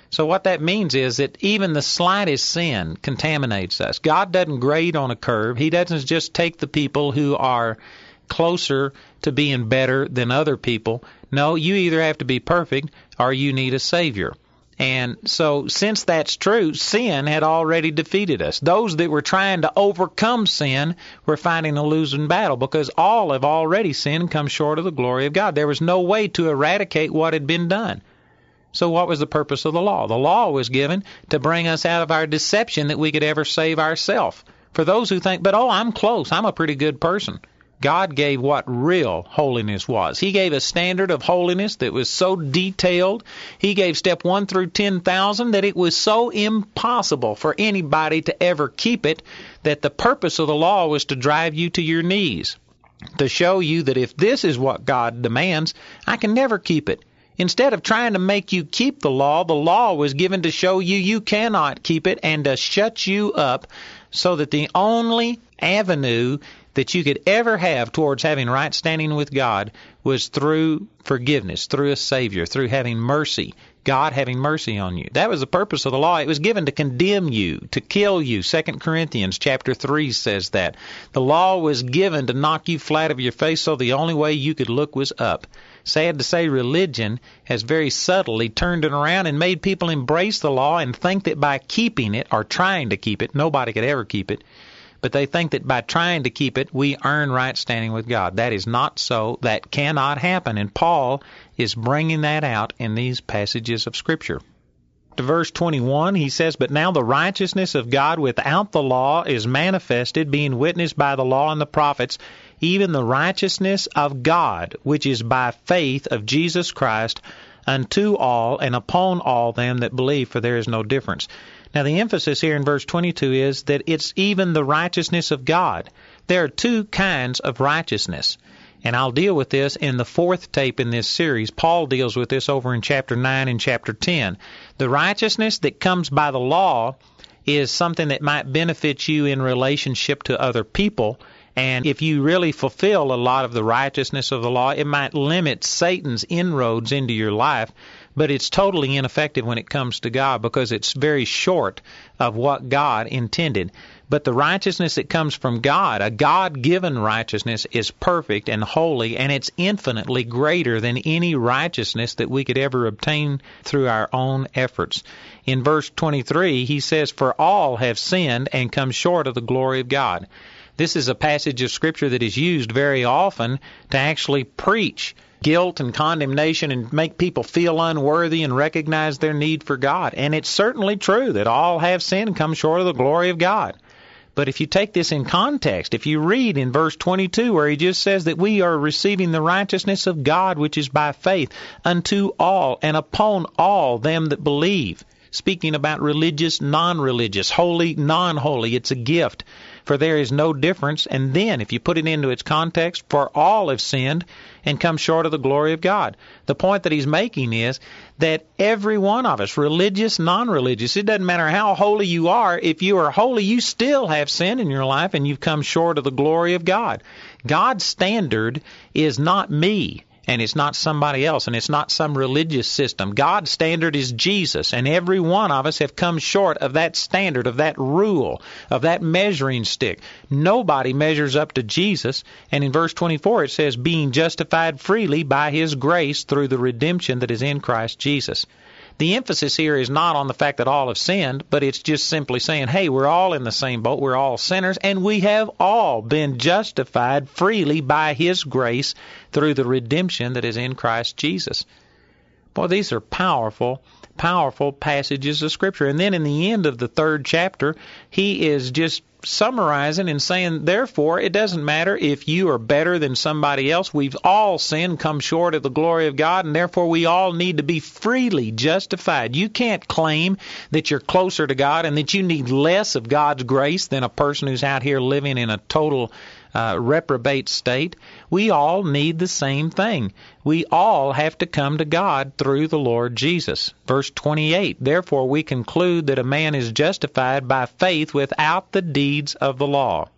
So what that means is that even the slightest sin contaminates us. God doesn't grade on a curve. He doesn't just take the people who are closer to being better than other people. No, you either have to be perfect or you need a Savior. And so since that's true, sin had already defeated us. Those that were trying to overcome sin were fighting a losing battle because all have already sinned and come short of the glory of God. There was no way to eradicate what had been done. So what was the purpose of the law? The law was given to bring us out of our deception that we could ever save ourselves. For those who think, I'm close, I'm a pretty good person. God gave what real holiness was. He gave a standard of holiness that was so detailed. He gave step 1 through 10,000 that it was so impossible for anybody to ever keep it that the purpose of the law was to drive you to your knees, to show you that if this is what God demands, I can never keep it. Instead of trying to make you keep the law was given to show you you cannot keep it and to shut you up so that the only avenue that you could ever have towards having right standing with God was through forgiveness, through a Savior, through having mercy, God having mercy on you. That was the purpose of the law. It was given to condemn you, to kill you. 2 Corinthians chapter 3 says that. The law was given to knock you flat of your face so the only way you could look was up. Sad to say, religion has very subtly turned it around and made people embrace the law and think that by keeping it or trying to keep it, nobody could ever keep it, but they think that by trying to keep it, we earn right standing with God. That is not so. That cannot happen. And Paul is bringing that out in these passages of Scripture. To verse 21, he says, "But now the righteousness of God without the law is manifested, being witnessed by the law and the prophets, even the righteousness of God, which is by faith of Jesus Christ, unto all and upon all them that believe, for there is no difference." Now, the emphasis here in verse 22 is that it's even the righteousness of God. There are two kinds of righteousness, and I'll deal with this in the fourth tape in this series. Paul deals with this over in chapter 9 and chapter 10. The righteousness that comes by the law is something that might benefit you in relationship to other people, and if you really fulfill a lot of the righteousness of the law, it might limit Satan's inroads into your life. But it's totally ineffective when it comes to God because it's very short of what God intended. But the righteousness that comes from God, a God-given righteousness, is perfect and holy, and it's infinitely greater than any righteousness that we could ever obtain through our own efforts. In verse 23, he says, "For all have sinned and come short of the glory of God." This is a passage of Scripture that is used very often to actually preach guilt and condemnation and make people feel unworthy and recognize their need for God. And it's certainly true that all have sinned and come short of the glory of God. But if you take this in context, if you read in verse 22 where he just says that we are receiving the righteousness of God which is by faith unto all and upon all them that believe, speaking about religious, non-religious, holy, non-holy, it's a gift. For there is no difference. And then, if you put it into its context, for all have sinned and come short of the glory of God. The point that he's making is that every one of us, religious, non-religious, it doesn't matter how holy you are, if you are holy, you still have sin in your life and you've come short of the glory of God. God's standard is not me. And it's not somebody else, and it's not some religious system. God's standard is Jesus, and every one of us have come short of that standard, of that rule, of that measuring stick. Nobody measures up to Jesus, and in verse 24 it says, "Being justified freely by His grace through the redemption that is in Christ Jesus." The emphasis here is not on the fact that all have sinned, but it's just simply saying, hey, we're all in the same boat, we're all sinners, and we have all been justified freely by His grace through the redemption that is in Christ Jesus. Boy, these are powerful, powerful passages of Scripture. And then in the end of the 3rd chapter, he is just summarizing and saying, therefore, it doesn't matter if you are better than somebody else. We've all sinned, come short of the glory of God, and therefore we all need to be freely justified. You can't claim that you're closer to God and that you need less of God's grace than a person who's out here living in a total reprobate state. We all need the same thing. We all have to come to God through the Lord Jesus. Verse 28, "Therefore we conclude that a man is justified by faith without the deeds of the law."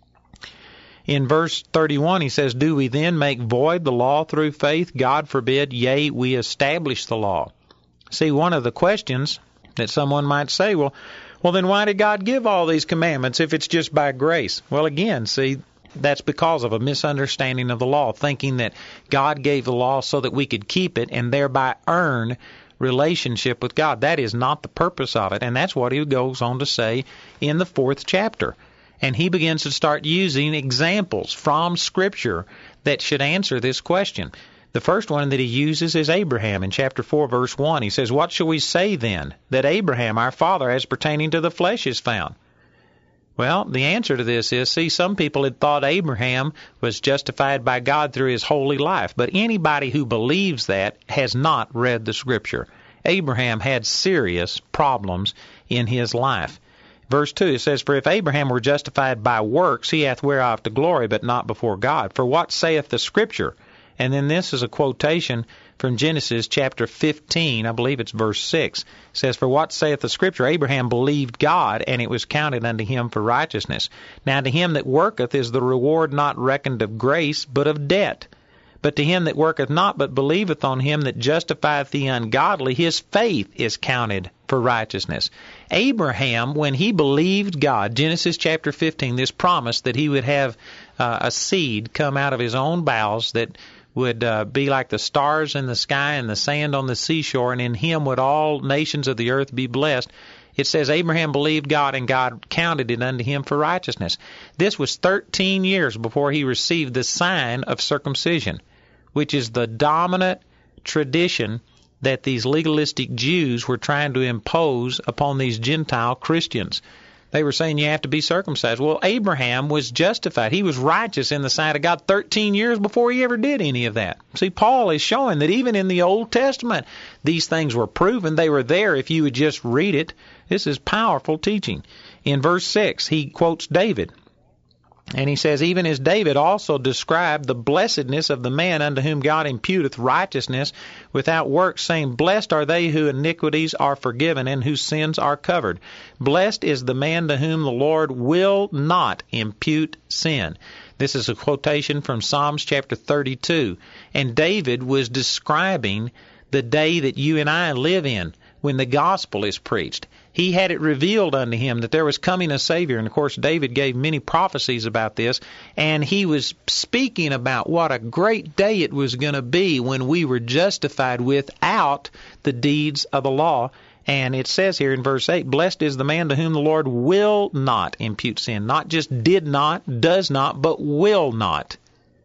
In verse 31, he says, "Do we then make void the law through faith? God forbid, yea, we establish the law." See, one of the questions that someone might say, well, then why did God give all these commandments if it's just by grace? Well, again, see, that's because of a misunderstanding of the law, thinking that God gave the law so that we could keep it and thereby earn relationship with God. That is not the purpose of it, and that's what he goes on to say in the 4th chapter. And he begins to start using examples from Scripture that should answer this question. The first one that he uses is Abraham in chapter 4, verse 1. He says, "What shall we say then that Abraham, our father, as pertaining to the flesh is found?" Well, the answer to this is, see, some people had thought Abraham was justified by God through his holy life, but anybody who believes that has not read the Scripture. Abraham had serious problems in his life. Verse 2, it says, "For if Abraham were justified by works, he hath whereof to glory, but not before God. For what saith the Scripture?" And then this is a quotation from Genesis chapter 15, I believe it's verse 6. It says, "For what saith the Scripture? Abraham believed God, and it was counted unto him for righteousness. Now to him that worketh is the reward not reckoned of grace, but of debt. But to him that worketh not, but believeth on him that justifieth the ungodly, his faith is counted for righteousness." Abraham, when he believed God, Genesis chapter 15, this promise that he would have a seed come out of his own bowels that would be like the stars in the sky and the sand on the seashore, and in him would all nations of the earth be blessed. It says Abraham believed God, and God counted it unto him for righteousness. This was 13 years before he received the sign of circumcision, which is the dominant tradition that these legalistic Jews were trying to impose upon these Gentile Christians. They were saying you have to be circumcised. Well, Abraham was justified. He was righteous in the sight of God 13 years before he ever did any of that. See, Paul is showing that even in the Old Testament, these things were proven. They were there if you would just read it. This is powerful teaching. In verse 6, he quotes David. And he says, "Even as David also described the blessedness of the man unto whom God imputeth righteousness without works, saying, Blessed are they whose iniquities are forgiven and whose sins are covered. Blessed is the man to whom the Lord will not impute sin." This is a quotation from Psalms chapter 32. And David was describing the day that you and I live in when the gospel is preached. He had it revealed unto him that there was coming a Savior. And, of course, David gave many prophecies about this. And he was speaking about what a great day it was going to be when we were justified without the deeds of the law. And it says here in verse 8, "Blessed is the man to whom the Lord will not impute sin." Not just did not, does not, but will not.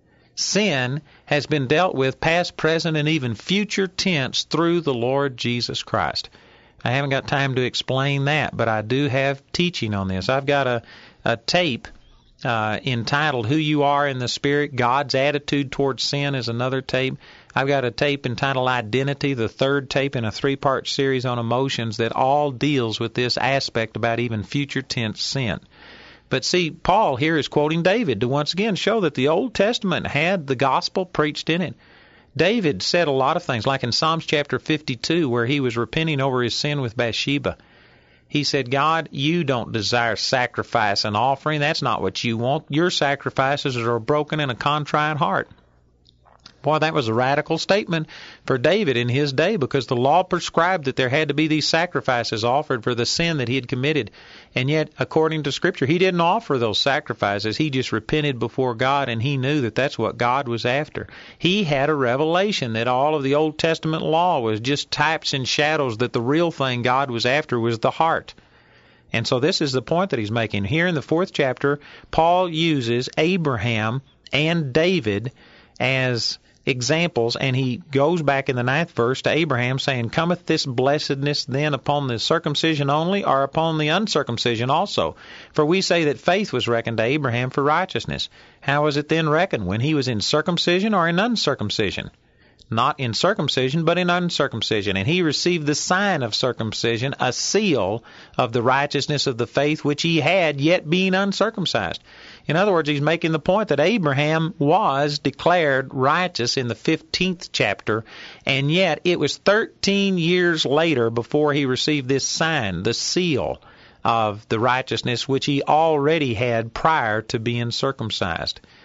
Sin has been dealt with past, present, and even future tense through the Lord Jesus Christ. I haven't got time to explain that, but I do have teaching on this. I've got a tape entitled "Who You Are in the Spirit, God's Attitude Towards Sin" is another tape. I've got a tape entitled "Identity," the third tape in a 3-part series on emotions that all deals with this aspect about even future tense sin. But see, Paul here is quoting David to once again show that the Old Testament had the gospel preached in it. David said a lot of things, like in Psalms chapter 52, where he was repenting over his sin with Bathsheba. He said, "God, you don't desire sacrifice and offering. That's not what you want. Your sacrifices are a broken and a contrite heart." Boy, that was a radical statement for David in his day, because the law prescribed that there had to be these sacrifices offered for the sin that he had committed. And yet, according to Scripture, he didn't offer those sacrifices. He just repented before God, and he knew that that's what God was after. He had a revelation that all of the Old Testament law was just types and shadows, that the real thing God was after was the heart. And so this is the point that he's making. Here in the 4th chapter, Paul uses Abraham and David as examples, and he goes back in the 9th verse to Abraham, saying, "Cometh this blessedness then upon the circumcision only, or upon the uncircumcision also? For we say that faith was reckoned to Abraham for righteousness. How was it then reckoned? When he was in circumcision or in uncircumcision? Not in circumcision, but in uncircumcision. And he received the sign of circumcision, a seal of the righteousness of the faith which he had, yet being uncircumcised." In other words, he's making the point that Abraham was declared righteous in the 15th chapter, and yet it was 13 years later before he received this sign, the seal of the righteousness which he already had prior to being circumcised.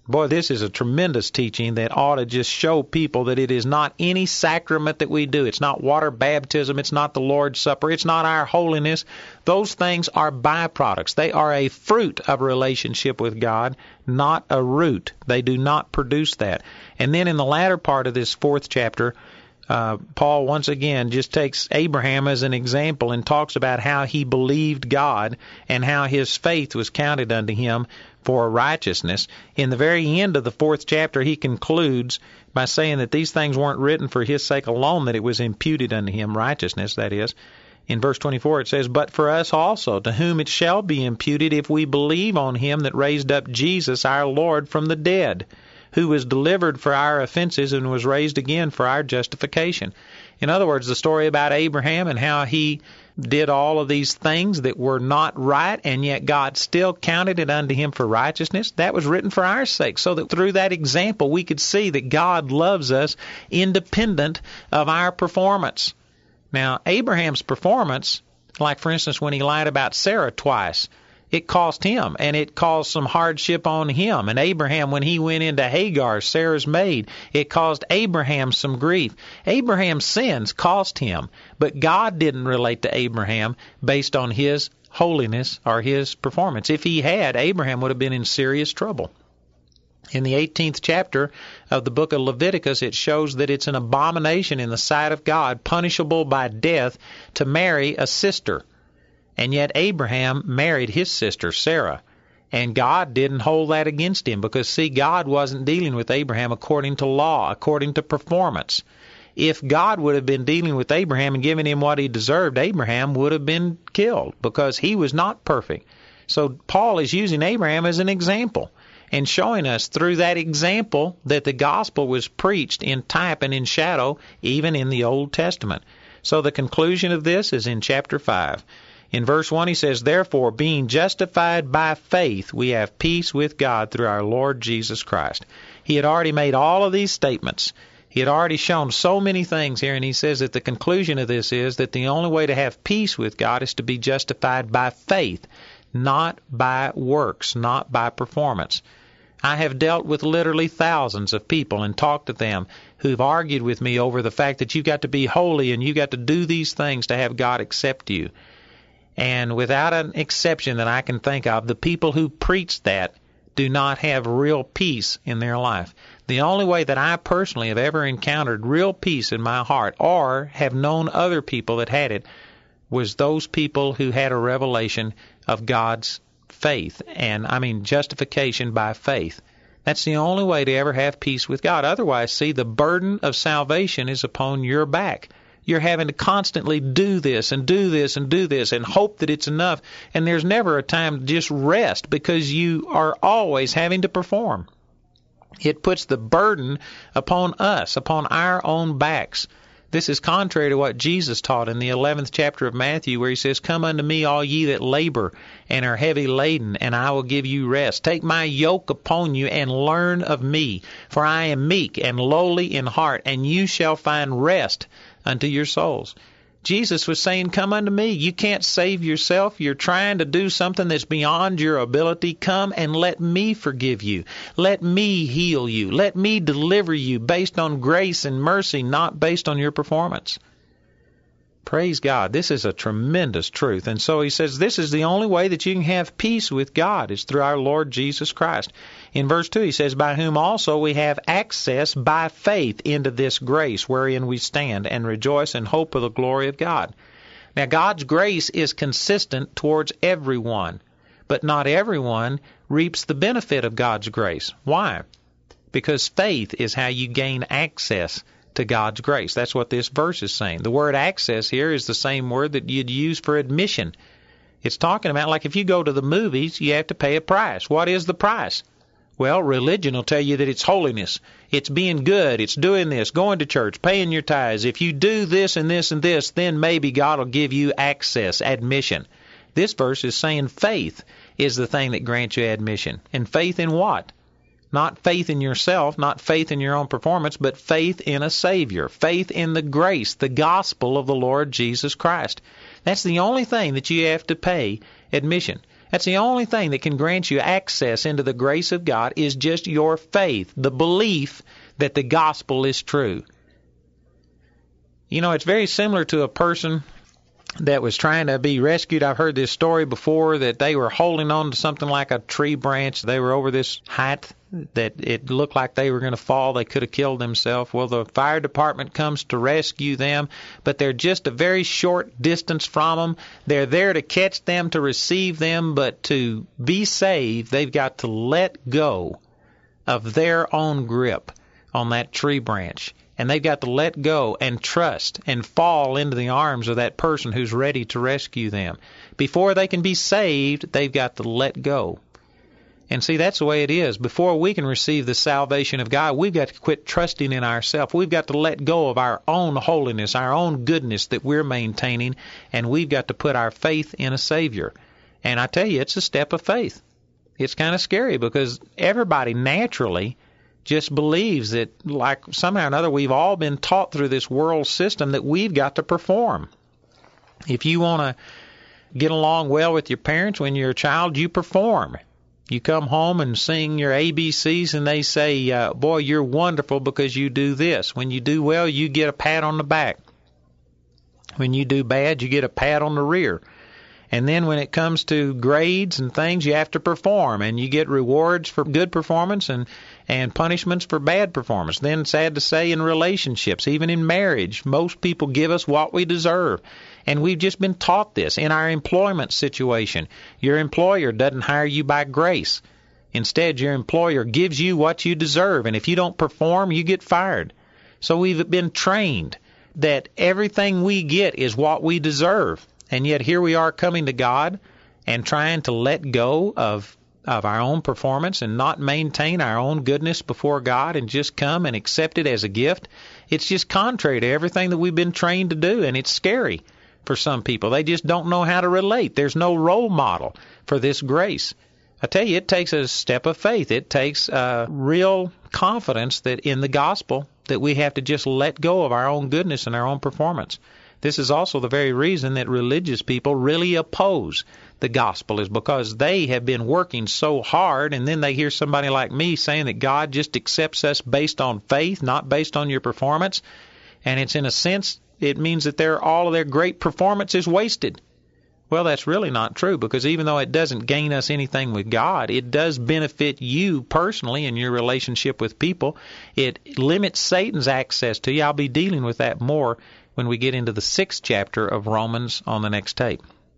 Boy, this is a tremendous teaching that ought to just show people that it is not any sacrament that we do. It's not water baptism. It's not the Lord's Supper. It's not our holiness. Those things are byproducts. They are a fruit of a relationship with God, not a root. They do not produce that. And then in the latter part of this 4th chapter, Paul once again just takes Abraham as an example and talks about how he believed God and how his faith was counted unto him for righteousness. In the very end of the 4th chapter, he concludes by saying that these things weren't written for his sake alone, that it was imputed unto him, righteousness, that is. In verse 24 it says, "But for us also, to whom it shall be imputed if we believe on him that raised up Jesus our Lord from the dead, who was delivered for our offenses and was raised again for our justification." In other words, the story about Abraham and how he did all of these things that were not right, and yet God still counted it unto him for righteousness, that was written for our sake, so that through that example we could see that God loves us independent of our performance. Now, Abraham's performance, like for instance when he lied about Sarah twice, it cost him, and it caused some hardship on him. And Abraham, when he went into Hagar, Sarah's maid, it caused Abraham some grief. Abraham's sins cost him, but God didn't relate to Abraham based on his holiness or his performance. If he had, Abraham would have been in serious trouble. In the 18th chapter of the book of Leviticus, it shows that it's an abomination in the sight of God, punishable by death, to marry a sister. And yet Abraham married his sister, Sarah. And God didn't hold that against him because, see, God wasn't dealing with Abraham according to law, according to performance. If God would have been dealing with Abraham and giving him what he deserved, Abraham would have been killed because he was not perfect. So Paul is using Abraham as an example and showing us through that example that the gospel was preached in type and in shadow even in the Old Testament. So the conclusion of this is in chapter 5. In verse 1 he says, "Therefore, being justified by faith, we have peace with God through our Lord Jesus Christ." He had already made all of these statements. He had already shown so many things here, and he says that the conclusion of this is that the only way to have peace with God is to be justified by faith, not by works, not by performance. I have dealt with literally thousands of people and talked to them who've argued with me over the fact that you've got to be holy and you've got to do these things to have God accept you. And without an exception that I can think of, the people who preach that do not have real peace in their life. The only way that I personally have ever encountered real peace in my heart or have known other people that had it was those people who had a revelation of God's faith, and I mean justification by faith. That's the only way to ever have peace with God. Otherwise, see, the burden of salvation is upon your back. You're having to constantly do this and do this and do this and hope that it's enough. And there's never a time to just rest because you are always having to perform. It puts the burden upon us, upon our own backs. This is contrary to what Jesus taught in the 11th chapter of Matthew, where he says, "Come unto me, all ye that labor and are heavy laden, and I will give you rest. Take my yoke upon you and learn of me, for I am meek and lowly in heart, and you shall find rest unto your souls." Jesus was saying, come unto me. You can't save yourself. You're trying to do something that's beyond your ability. Come and let me forgive you. Let me heal you. Let me deliver you based on grace and mercy, not based on your performance. Praise God. This is a tremendous truth. And so he says this is the only way that you can have peace with God is through our Lord Jesus Christ. In verse 2 he says, "By whom also we have access by faith into this grace wherein we stand and rejoice in hope of the glory of God." Now God's grace is consistent towards everyone, but not everyone reaps the benefit of God's grace. Why? Because faith is how you gain access to God's grace. That's what this verse is saying. The word access here is the same word that you'd use for admission. It's talking about like if you go to the movies, you have to pay a price. What is the price? Well, religion will tell you that it's holiness. It's being good. It's doing this, going to church, paying your tithes. If you do this and this and this, then maybe God will give you access, admission. This verse is saying faith is the thing that grants you admission. And faith in what? Not faith in yourself, not faith in your own performance, but faith in a Savior, faith in the grace, the gospel of the Lord Jesus Christ. That's the only thing that you have to pay admission. That's the only thing that can grant you access into the grace of God is just your faith, the belief that the gospel is true. You know, it's very similar to a person that was trying to be rescued. I've heard this story before that they were holding on to something like a tree branch. They were over this height that it looked like they were going to fall. They could have killed themselves. Well, the fire department comes to rescue them, but they're just a very short distance from them. They're there to catch them, to receive them, but to be saved, they've got to let go of their own grip on that tree branch. And they've got to let go and trust and fall into the arms of that person who's ready to rescue them. Before they can be saved, they've got to let go. And see, that's the way it is. Before we can receive the salvation of God, we've got to quit trusting in ourselves. We've got to let go of our own holiness, our own goodness that we're maintaining, and we've got to put our faith in a Savior. And I tell you, it's a step of faith. It's kind of scary because everybody naturally just believes that, like somehow or another, we've all been taught through this world system that we've got to perform. If you want to get along well with your parents when you're a child, you perform. You come home and sing your ABCs, and they say, boy, you're wonderful because you do this. When you do well, you get a pat on the back. When you do bad, you get a pat on the rear. And then when it comes to grades and things, you have to perform, and you get rewards for good performance and punishments for bad performance. Then, sad to say, in relationships, even in marriage, most people give us what we deserve. And we've just been taught this. In our employment situation, your employer doesn't hire you by grace. Instead, your employer gives you what you deserve, and if you don't perform, you get fired. So we've been trained that everything we get is what we deserve. And yet here we are coming to God and trying to let go of our own performance and not maintain our own goodness before God and just come and accept it as a gift. It's just contrary to everything that we've been trained to do, and it's scary for some people. They just don't know how to relate. There's no role model for this grace. I tell you, it takes a step of faith. It takes real confidence that in the gospel that we have to just let go of our own goodness and our own performance. This is also the very reason that religious people really oppose the gospel, is because they have been working so hard, and then they hear somebody like me saying that God just accepts us based on faith, not based on your performance. And it's, in a sense, it means that all of their great performance is wasted. Well, that's really not true, because even though it doesn't gain us anything with God, it does benefit you personally in your relationship with people. It limits Satan's access to you. I'll be dealing with that more when we get into the 6th chapter of Romans on the next tape.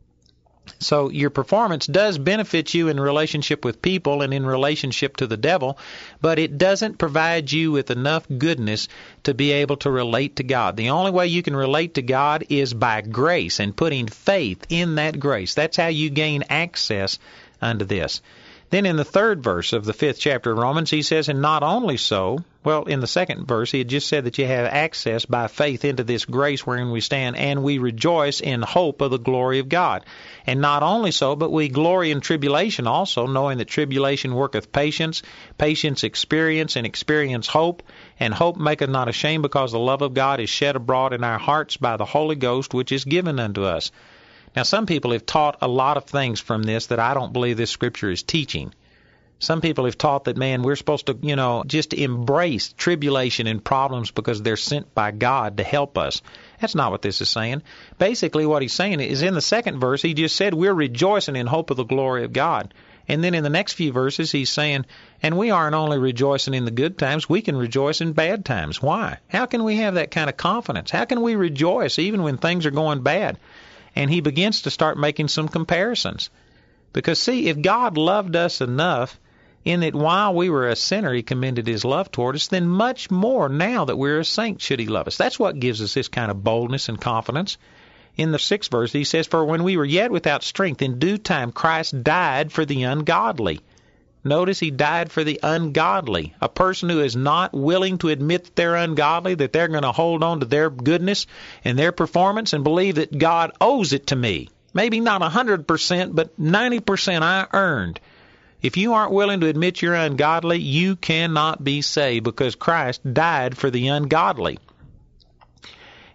So your performance does benefit you in relationship with people and in relationship to the devil, but it doesn't provide you with enough goodness to be able to relate to God. The only way you can relate to God is by grace and putting faith in that grace. That's how you gain access unto this. Then in the 3rd verse of the 5th chapter of Romans, he says, and not only so, well, in the 2nd verse, he had just said that you have access by faith into this grace wherein we stand, and we rejoice in hope of the glory of God. And not only so, but we glory in tribulation also, knowing that tribulation worketh patience, patience experience, and experience hope, and hope maketh not ashamed, because the love of God is shed abroad in our hearts by the Holy Ghost, which is given unto us. Now, some people have taught a lot of things from this that I don't believe this Scripture is teaching. Some people have taught that, man, we're supposed to, just embrace tribulation and problems because they're sent by God to help us. That's not what this is saying. Basically, what he's saying is in the 2nd verse, he just said we're rejoicing in hope of the glory of God. And then in the next few verses, he's saying, and we aren't only rejoicing in the good times, we can rejoice in bad times. Why? How can we have that kind of confidence? How can we rejoice even when things are going bad? And he begins to start making some comparisons. Because, see, if God loved us enough in that while we were a sinner, he commended his love toward us, then much more now that we're a saint should he love us. That's what gives us this kind of boldness and confidence. In the 6th verse, he says, for when we were yet without strength, in due time Christ died for the ungodly. Notice he died for the ungodly. A person who is not willing to admit that they're ungodly, that they're going to hold on to their goodness and their performance and believe that God owes it to me. Maybe not 100%, but 90% I earned. If you aren't willing to admit you're ungodly, you cannot be saved because Christ died for the ungodly.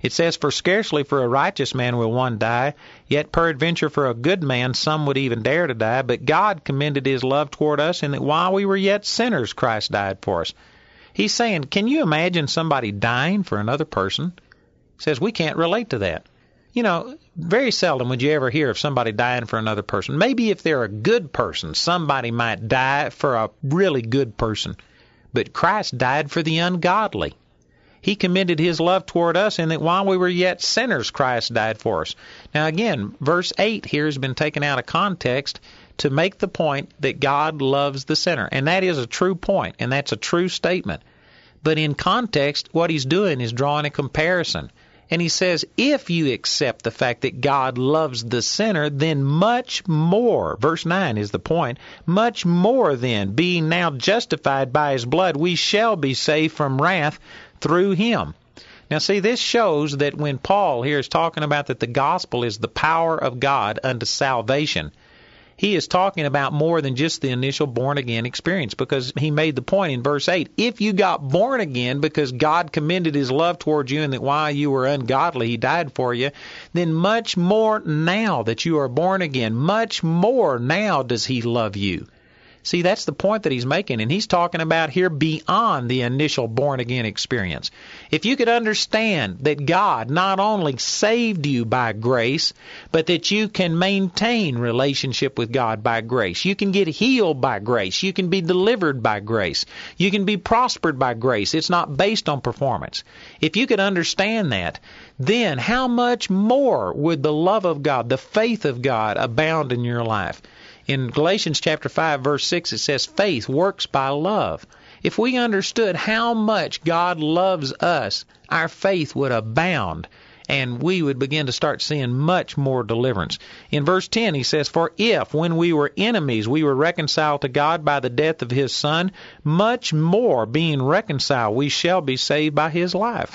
It says, "For scarcely for a righteous man will one die, yet peradventure for a good man some would even dare to die. But God commended his love toward us, in that while we were yet sinners, Christ died for us." He's saying, can you imagine somebody dying for another person? He says, we can't relate to that. You know, very seldom would you ever hear of somebody dying for another person. Maybe if they're a good person, somebody might die for a really good person. But Christ died for the ungodly. He commended his love toward us, in that while we were yet sinners, Christ died for us. Now again, verse 8 here has been taken out of context to make the point that God loves the sinner. And that is a true point, and that's a true statement. But in context, what he's doing is drawing a comparison. And he says, if you accept the fact that God loves the sinner, then much more, verse 9 is the point, much more then, being now justified by his blood, we shall be saved from wrath through him. Now see, this shows that when Paul here is talking about that the gospel is the power of God unto salvation, he is talking about more than just the initial born-again experience, because he made the point in verse 8, if you got born again because God commended his love towards you and that while you were ungodly he died for you, then much more now that you are born again, much more now does he love you. See, that's the point that he's making, and he's talking about here beyond the initial born-again experience. If you could understand that God not only saved you by grace, but that you can maintain relationship with God by grace. You can get healed by grace. You can be delivered by grace. You can be prospered by grace. It's not based on performance. If you could understand that, then how much more would the love of God, the faith of God, abound in your life? In Galatians chapter 5, verse 6, it says, faith works by love. If we understood how much God loves us, our faith would abound, and we would begin to start seeing much more deliverance. In verse 10, he says, for if, when we were enemies, we were reconciled to God by the death of his Son, much more, being reconciled, we shall be saved by his life.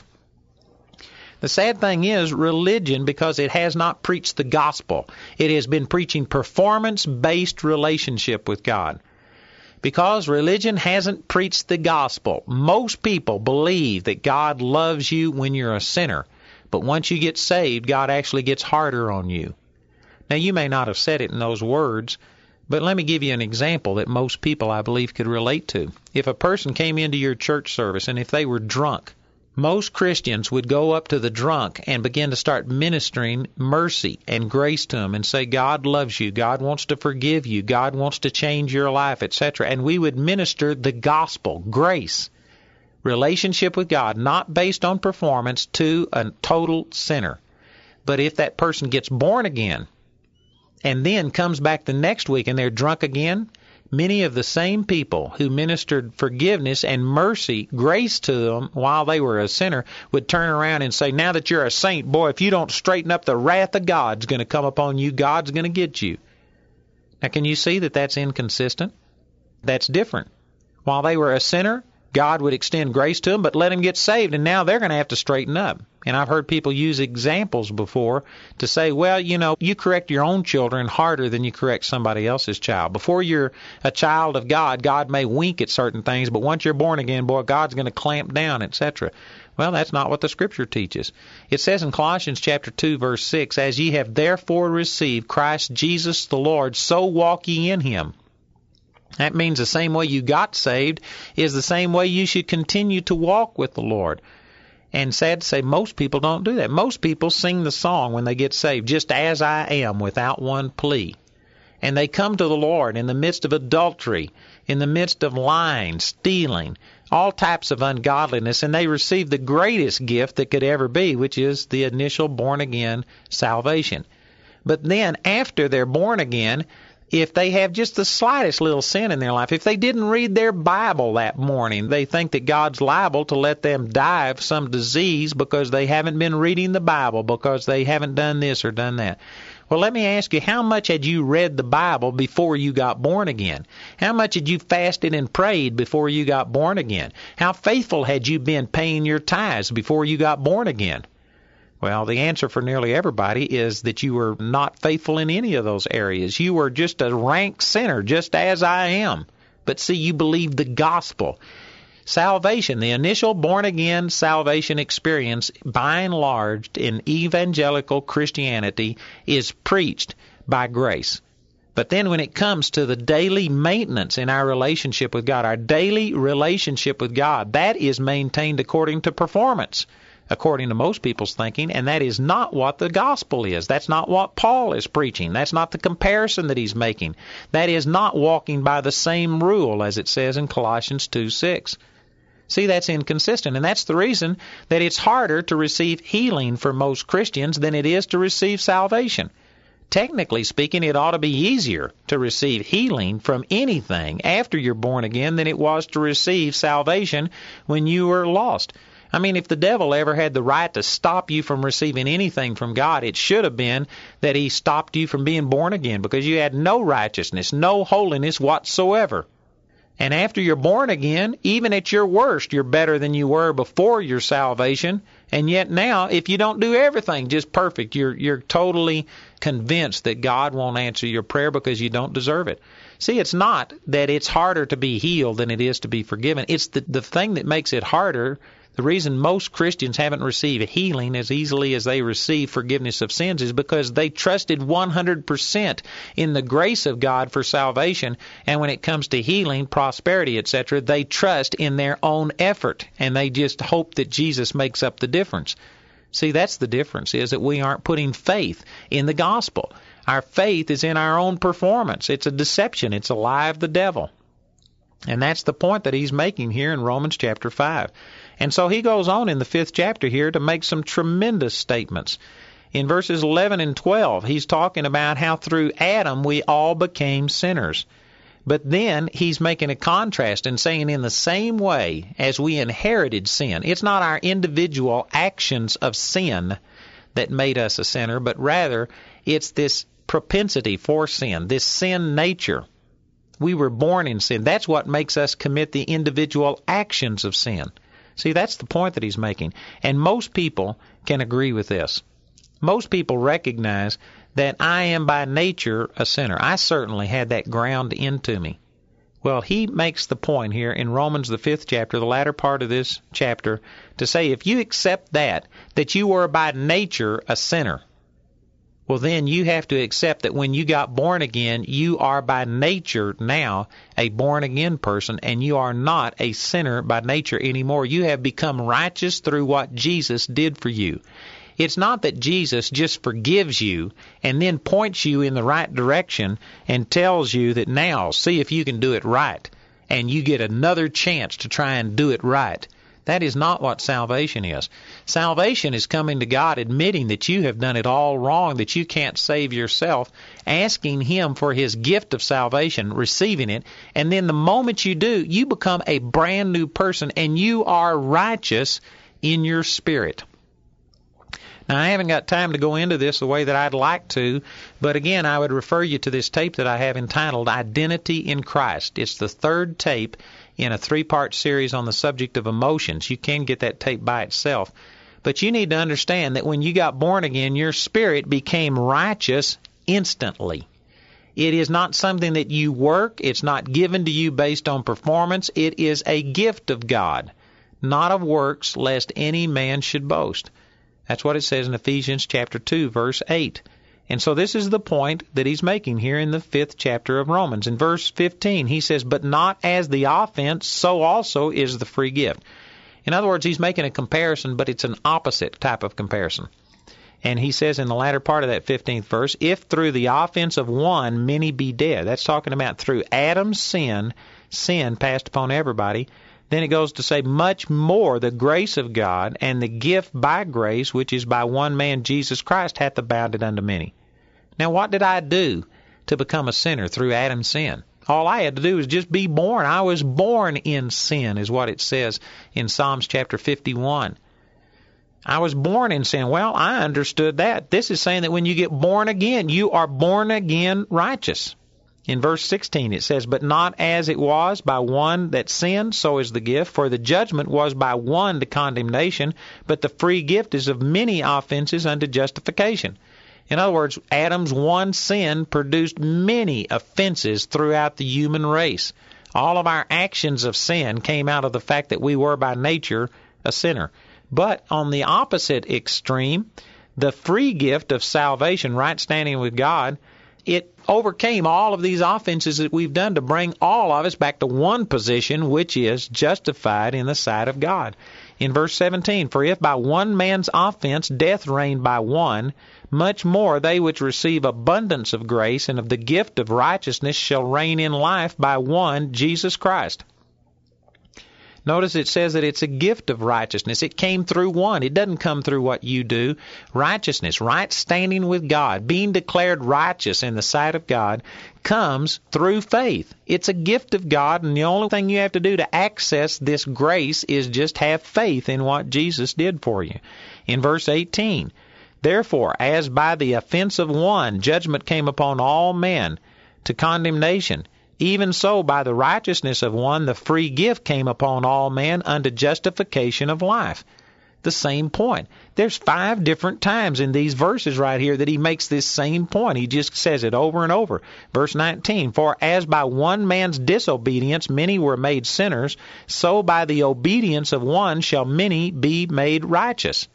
The sad thing is, religion, because it has not preached the gospel, it has been preaching performance-based relationship with God. Because religion hasn't preached the gospel, most people believe that God loves you when you're a sinner. But once you get saved, God actually gets harder on you. Now, you may not have said it in those words, but let me give you an example that most people, I believe, could relate to. If a person came into your church service and if they were drunk, most Christians would go up to the drunk and begin to start ministering mercy and grace to him and say, God loves you, God wants to forgive you, God wants to change your life, etc. And we would minister the gospel, grace, relationship with God, not based on performance, to a total sinner. But if that person gets born again and then comes back the next week and they're drunk again, many of the same people who ministered forgiveness and mercy, grace to them while they were a sinner, would turn around and say, now that you're a saint, boy, if you don't straighten up, the wrath of God's going to come upon you. God's going to get you. Now, can you see that that's inconsistent? That's different. While they were a sinner, God would extend grace to them, but let them get saved, and now they're going to have to straighten up. And I've heard people use examples before to say, well, you know, you correct your own children harder than you correct somebody else's child. Before you're a child of God, God may wink at certain things, but once you're born again, boy, God's going to clamp down, etc. Well, that's not what the Scripture teaches. It says in Colossians chapter 2, verse 6, as ye have therefore received Christ Jesus the Lord, so walk ye in him. That means the same way you got saved is the same way you should continue to walk with the Lord. And sad to say, most people don't do that. Most people sing the song when they get saved, just as I am, without one plea. And they come to the Lord in the midst of adultery, in the midst of lying, stealing, all types of ungodliness, and they receive the greatest gift that could ever be, which is the initial born-again salvation. But then, after they're born again, if they have just the slightest little sin in their life, if they didn't read their Bible that morning, they think that God's liable to let them die of some disease because they haven't been reading the Bible, because they haven't done this or done that. Well, let me ask you, how much had you read the Bible before you got born again? How much had you fasted and prayed before you got born again? How faithful had you been paying your tithes before you got born again? Well, the answer for nearly everybody is that you were not faithful in any of those areas. You were just a rank sinner, just as I am. But see, you believed the gospel. Salvation, the initial born-again salvation experience, by and large, in evangelical Christianity, is preached by grace. But then when it comes to the daily maintenance in our relationship with God, our daily relationship with God, that is maintained according to performance, according to most people's thinking, and that is not what the gospel is. That's not what Paul is preaching. That's not the comparison that he's making. That is not walking by the same rule as it says in Colossians 2:6. See, that's inconsistent, and that's the reason that it's harder to receive healing for most Christians than it is to receive salvation. Technically speaking, it ought to be easier to receive healing from anything after you're born again than it was to receive salvation when you were lost. I mean, if the devil ever had the right to stop you from receiving anything from God, it should have been that he stopped you from being born again, because you had no righteousness, no holiness whatsoever. And after you're born again, even at your worst, you're better than you were before your salvation. And yet now, if you don't do everything just perfect, you're totally convinced that God won't answer your prayer because you don't deserve it. See, it's not that it's harder to be healed than it is to be forgiven. It's the thing that makes it harder. The reason most Christians haven't received healing as easily as they receive forgiveness of sins is because they trusted 100% in the grace of God for salvation, and when it comes to healing, prosperity, etc., they trust in their own effort, and they just hope that Jesus makes up the difference. See, that's the difference, is that we aren't putting faith in the gospel. Our faith is in our own performance. It's a deception. It's a lie of the devil. And that's the point that he's making here in Romans chapter 5. And so he goes on in the 5th chapter here to make some tremendous statements. In verses 11 and 12, he's talking about how through Adam we all became sinners. But then he's making a contrast and saying in the same way as we inherited sin, it's not our individual actions of sin that made us a sinner, but rather it's this propensity for sin, this sin nature. We were born in sin. That's what makes us commit the individual actions of sin. See, that's the point that he's making. And most people can agree with this. Most people recognize that I am by nature a sinner. I certainly had that ground into me. Well, he makes the point here in Romans the 5th chapter, the latter part of this chapter, to say if you accept that you were by nature a sinner, well, then you have to accept that when you got born again, you are by nature now a born-again person, and you are not a sinner by nature anymore. You have become righteous through what Jesus did for you. It's not that Jesus just forgives you and then points you in the right direction and tells you that now, see if you can do it right, and you get another chance to try and do it right. That is not what salvation is. Salvation is coming to God, admitting that you have done it all wrong, that you can't save yourself, asking Him for His gift of salvation, receiving it, and then the moment you do, you become a brand new person, and you are righteous in your spirit. Now, I haven't got time to go into this the way that I'd like to, but again, I would refer you to this tape that I have entitled Identity in Christ. It's the 3rd tape in a 3-part series on the subject of emotions. You can get that tape by itself. But you need to understand that when you got born again, your spirit became righteous instantly. It is not something that you work. It's not given to you based on performance. It is a gift of God, not of works, lest any man should boast. That's what it says in Ephesians chapter 2, verse 8. And so this is the point that he's making here in the 5th chapter of Romans. In verse 15, he says, but not as the offense, so also is the free gift. In other words, he's making a comparison, but it's an opposite type of comparison. And he says in the latter part of that 15th verse, if through the offense of one many be dead. That's talking about through Adam's sin passed upon everybody. Then it goes to say, much more the grace of God and the gift by grace, which is by one man, Jesus Christ, hath abounded unto many. Now, what did I do to become a sinner through Adam's sin? All I had to do was just be born. I was born in sin, is what it says in Psalms chapter 51. I was born in sin. Well, I understood that. This is saying that when you get born again, you are born again righteous. In verse 16 it says, but not as it was by one that sinned, so is the gift. For the judgment was by one to condemnation, but the free gift is of many offenses unto justification. In other words, Adam's one sin produced many offenses throughout the human race. All of our actions of sin came out of the fact that we were by nature a sinner. But on the opposite extreme, the free gift of salvation, right standing with God, it overcame all of these offenses that we've done to bring all of us back to one position, which is justified in the sight of God. In verse 17, for if by one man's offense death reigned by one, much more they which receive abundance of grace and of the gift of righteousness shall reign in life by one, Jesus Christ. Notice it says that it's a gift of righteousness. It came through one. It doesn't come through what you do. Righteousness, right standing with God, being declared righteous in the sight of God, comes through faith. It's a gift of God, and the only thing you have to do to access this grace is just have faith in what Jesus did for you. In verse 18, therefore, as by the offense of one judgment came upon all men to condemnation, even so, by the righteousness of one, the free gift came upon all men unto justification of life. The same point. There's 5 different times in these verses right here that he makes this same point. He just says it over and over. Verse 19, for as by one man's disobedience many were made sinners, so by the obedience of one shall many be made righteous.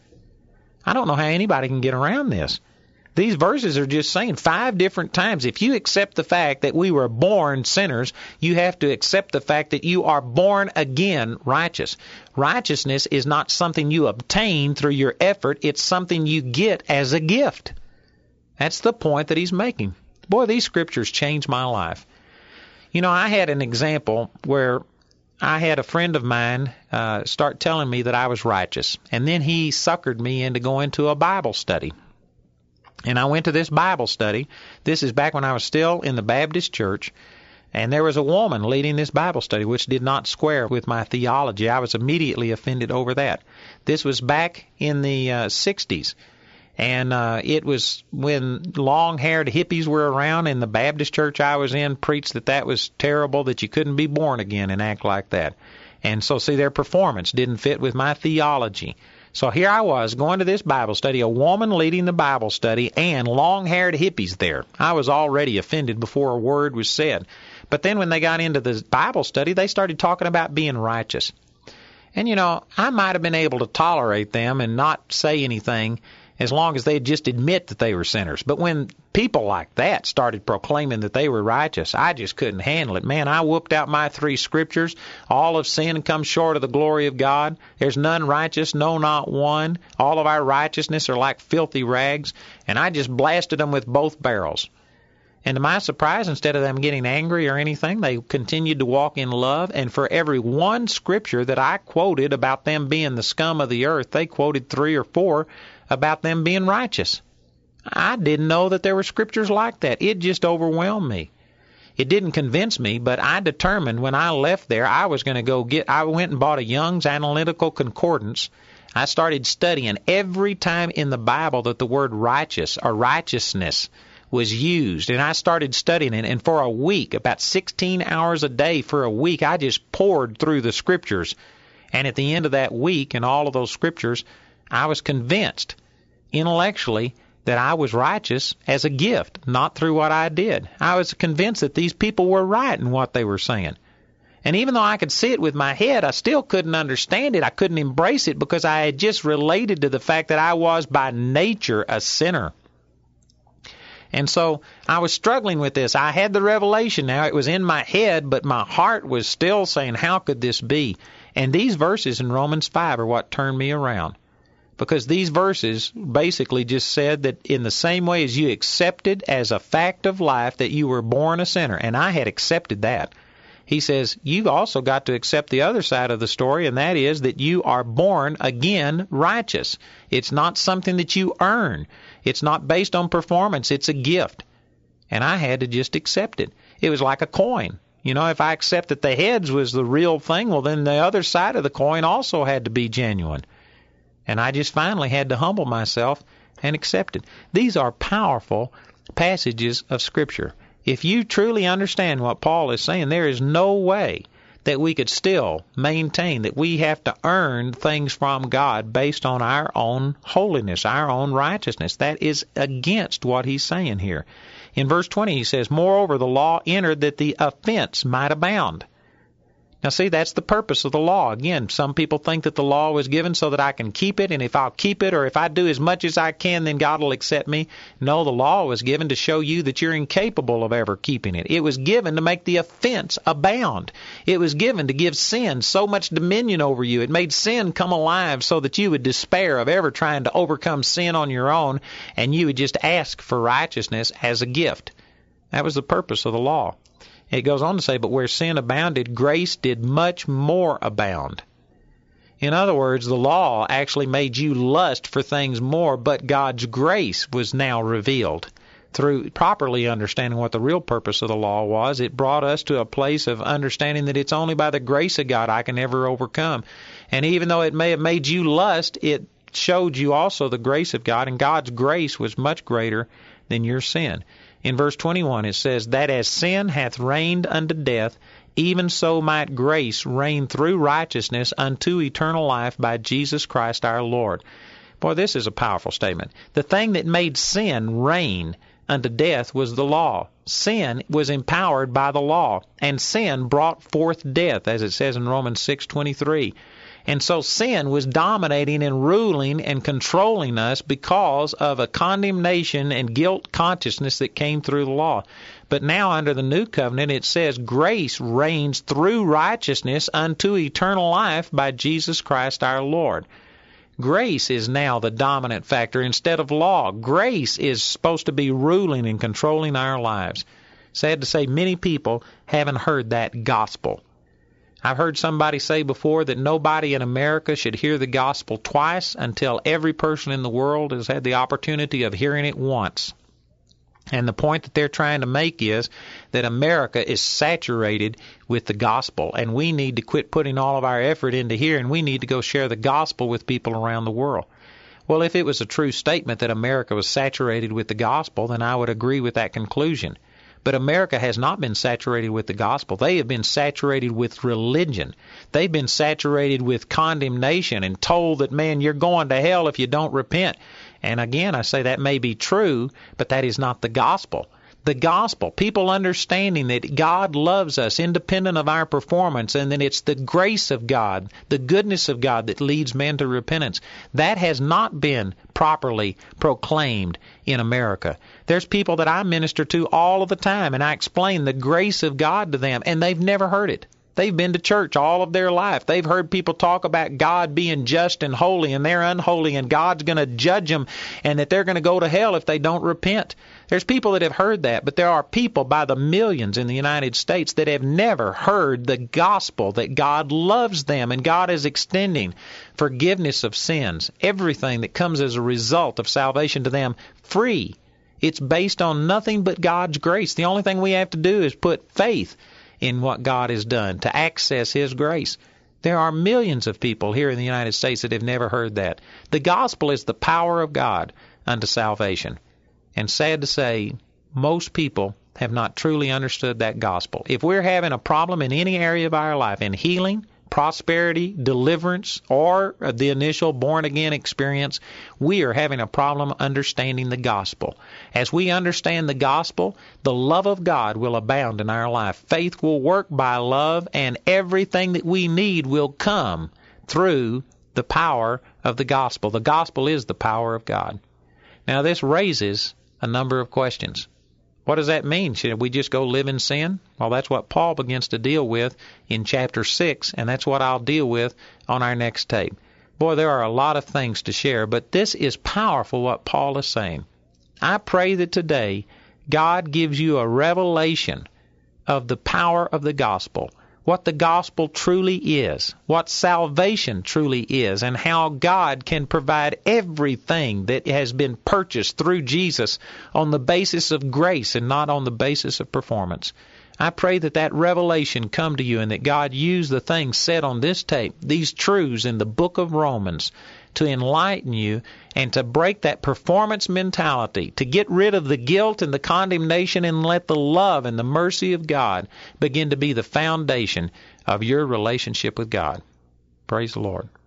I don't know how anybody can get around this. These verses are just saying 5 different times. If you accept the fact that we were born sinners, you have to accept the fact that you are born again righteous. Righteousness is not something you obtain through your effort. It's something you get as a gift. That's the point that he's making. Boy, these scriptures changed my life. You know, I had an example where I had a friend of mine start telling me that I was righteous, and then he suckered me into going to a Bible study. And I went to this Bible study. This is back when I was still in the Baptist church. And there was a woman leading this Bible study, which did not square with my theology. I was immediately offended over that. This was back in the 60s. And it was when long-haired hippies were around, and the Baptist church I was in preached that that was terrible, that you couldn't be born again and act like that. And so, see, their performance didn't fit with my theology. So here I was going to this Bible study, a woman leading the Bible study, and long-haired hippies there. I was already offended before a word was said. But then when they got into the Bible study, they started talking about being righteous. And, you know, I might have been able to tolerate them and not say anything as long as they'd just admit that they were sinners. But when people like that started proclaiming that they were righteous, I just couldn't handle it. Man, I whooped out my 3 scriptures. All have sinned and come short of the glory of God. There's none righteous, no, not one. All of our righteousness are like filthy rags. And I just blasted them with both barrels. And to my surprise, instead of them getting angry or anything, they continued to walk in love. And for every one scripture that I quoted about them being the scum of the earth, they quoted 3 or 4 about them being righteous. I didn't know that there were scriptures like that. It just overwhelmed me. It didn't convince me, but I determined when I left there I was going to I went and bought a Young's Analytical Concordance. I started studying every time in the Bible that the word righteous or righteousness was used. And I started studying it, and for a week, about 16 hours a day for a week, I just poured through the scriptures. And at the end of that week and all of those scriptures, I was convinced intellectually that I was righteous as a gift, not through what I did. I was convinced that these people were right in what they were saying. And even though I could see it with my head, I still couldn't understand it. I couldn't embrace it because I had just related to the fact that I was by nature a sinner. And so I was struggling with this. I had the revelation now. It was in my head, but my heart was still saying, how could this be? And these verses in Romans 5 are what turned me around. Because these verses basically just said that in the same way as you accepted as a fact of life that you were born a sinner, and I had accepted that, he says, you've also got to accept the other side of the story, and that is that you are born again righteous. It's not something that you earn. It's not based on performance. It's a gift. And I had to just accept it. It was like a coin. You know, if I accept that the heads was the real thing, well, then the other side of the coin also had to be genuine. And I just finally had to humble myself and accept it. These are powerful passages of Scripture. If you truly understand what Paul is saying, there is no way that we could still maintain that we have to earn things from God based on our own holiness, our own righteousness. That is against what he's saying here. In verse 20 he says, moreover, the law entered that the offense might abound. Now see, that's the purpose of the law. Again, some people think that the law was given so that I can keep it, and if I'll keep it or if I do as much as I can, then God will accept me. No, the law was given to show you that you're incapable of ever keeping it. It was given to make the offense abound. It was given to give sin so much dominion over you. It made sin come alive so that you would despair of ever trying to overcome sin on your own, and you would just ask for righteousness as a gift. That was the purpose of the law. It goes on to say, but where sin abounded, grace did much more abound. In other words, the law actually made you lust for things more, but God's grace was now revealed. Through properly understanding what the real purpose of the law was, it brought us to a place of understanding that it's only by the grace of God I can ever overcome. And even though it may have made you lust, it showed you also the grace of God, and God's grace was much greater than your sin. In verse 21 it says, that as sin hath reigned unto death, even so might grace reign through righteousness unto eternal life by Jesus Christ our Lord. Boy, this is a powerful statement. The thing that made sin reign unto death was the law. Sin was empowered by the law, and sin brought forth death, as it says in Romans 6:23. And so sin was dominating and ruling and controlling us because of a condemnation and guilt consciousness that came through the law. But now under the new covenant it says grace reigns through righteousness unto eternal life by Jesus Christ our Lord. Grace is now the dominant factor instead of law. Grace is supposed to be ruling and controlling our lives. Sad to say, many people haven't heard that gospel. I've heard somebody say before that nobody in America should hear the gospel twice until every person in the world has had the opportunity of hearing it once. And the point that they're trying to make is that America is saturated with the gospel, and we need to quit putting all of our effort into here, and we need to go share the gospel with people around the world. Well, if it was a true statement that America was saturated with the gospel, then I would agree with that conclusion. But America has not been saturated with the gospel. They have been saturated with religion. They've been saturated with condemnation and told that, man, you're going to hell if you don't repent. And again, I say that may be true, but that is not the gospel. The gospel, people understanding that God loves us independent of our performance, and that it's the grace of God, the goodness of God that leads men to repentance. That has not been properly proclaimed in America. There's people that I minister to all of the time, and I explain the grace of God to them, and they've never heard it. They've been to church all of their life. They've heard people talk about God being just and holy, and they're unholy, and God's going to judge them, and that they're going to go to hell if they don't repent. There's people that have heard that, but there are people by the millions in the United States that have never heard the gospel, that God loves them, and God is extending forgiveness of sins, everything that comes as a result of salvation to them, free. It's based on nothing but God's grace. The only thing we have to do is put faith in what God has done to access His grace. There are millions of people here in the United States that have never heard that. The gospel is the power of God unto salvation. And sad to say, most people have not truly understood that gospel. If we're having a problem in any area of our life, in healing, prosperity, deliverance, or the initial born-again experience, we are having a problem understanding the gospel. As we understand the gospel, the love of God will abound in our life. Faith will work by love, and everything that we need will come through the power of the gospel. The gospel is the power of God. Now, this raises a number of questions. What does that mean? Should we just go live in sin? Well, that's what Paul begins to deal with in chapter 6, and that's what I'll deal with on our next tape. Boy, there are a lot of things to share, but this is powerful what Paul is saying. I pray that today God gives you a revelation of the power of the gospel, what the gospel truly is, what salvation truly is, and how God can provide everything that has been purchased through Jesus on the basis of grace and not on the basis of performance. I pray that that revelation come to you, and that God use the things said on this tape, these truths in the book of Romans, to enlighten you and to break that performance mentality, to get rid of the guilt and the condemnation, and let the love and the mercy of God begin to be the foundation of your relationship with God. Praise the Lord.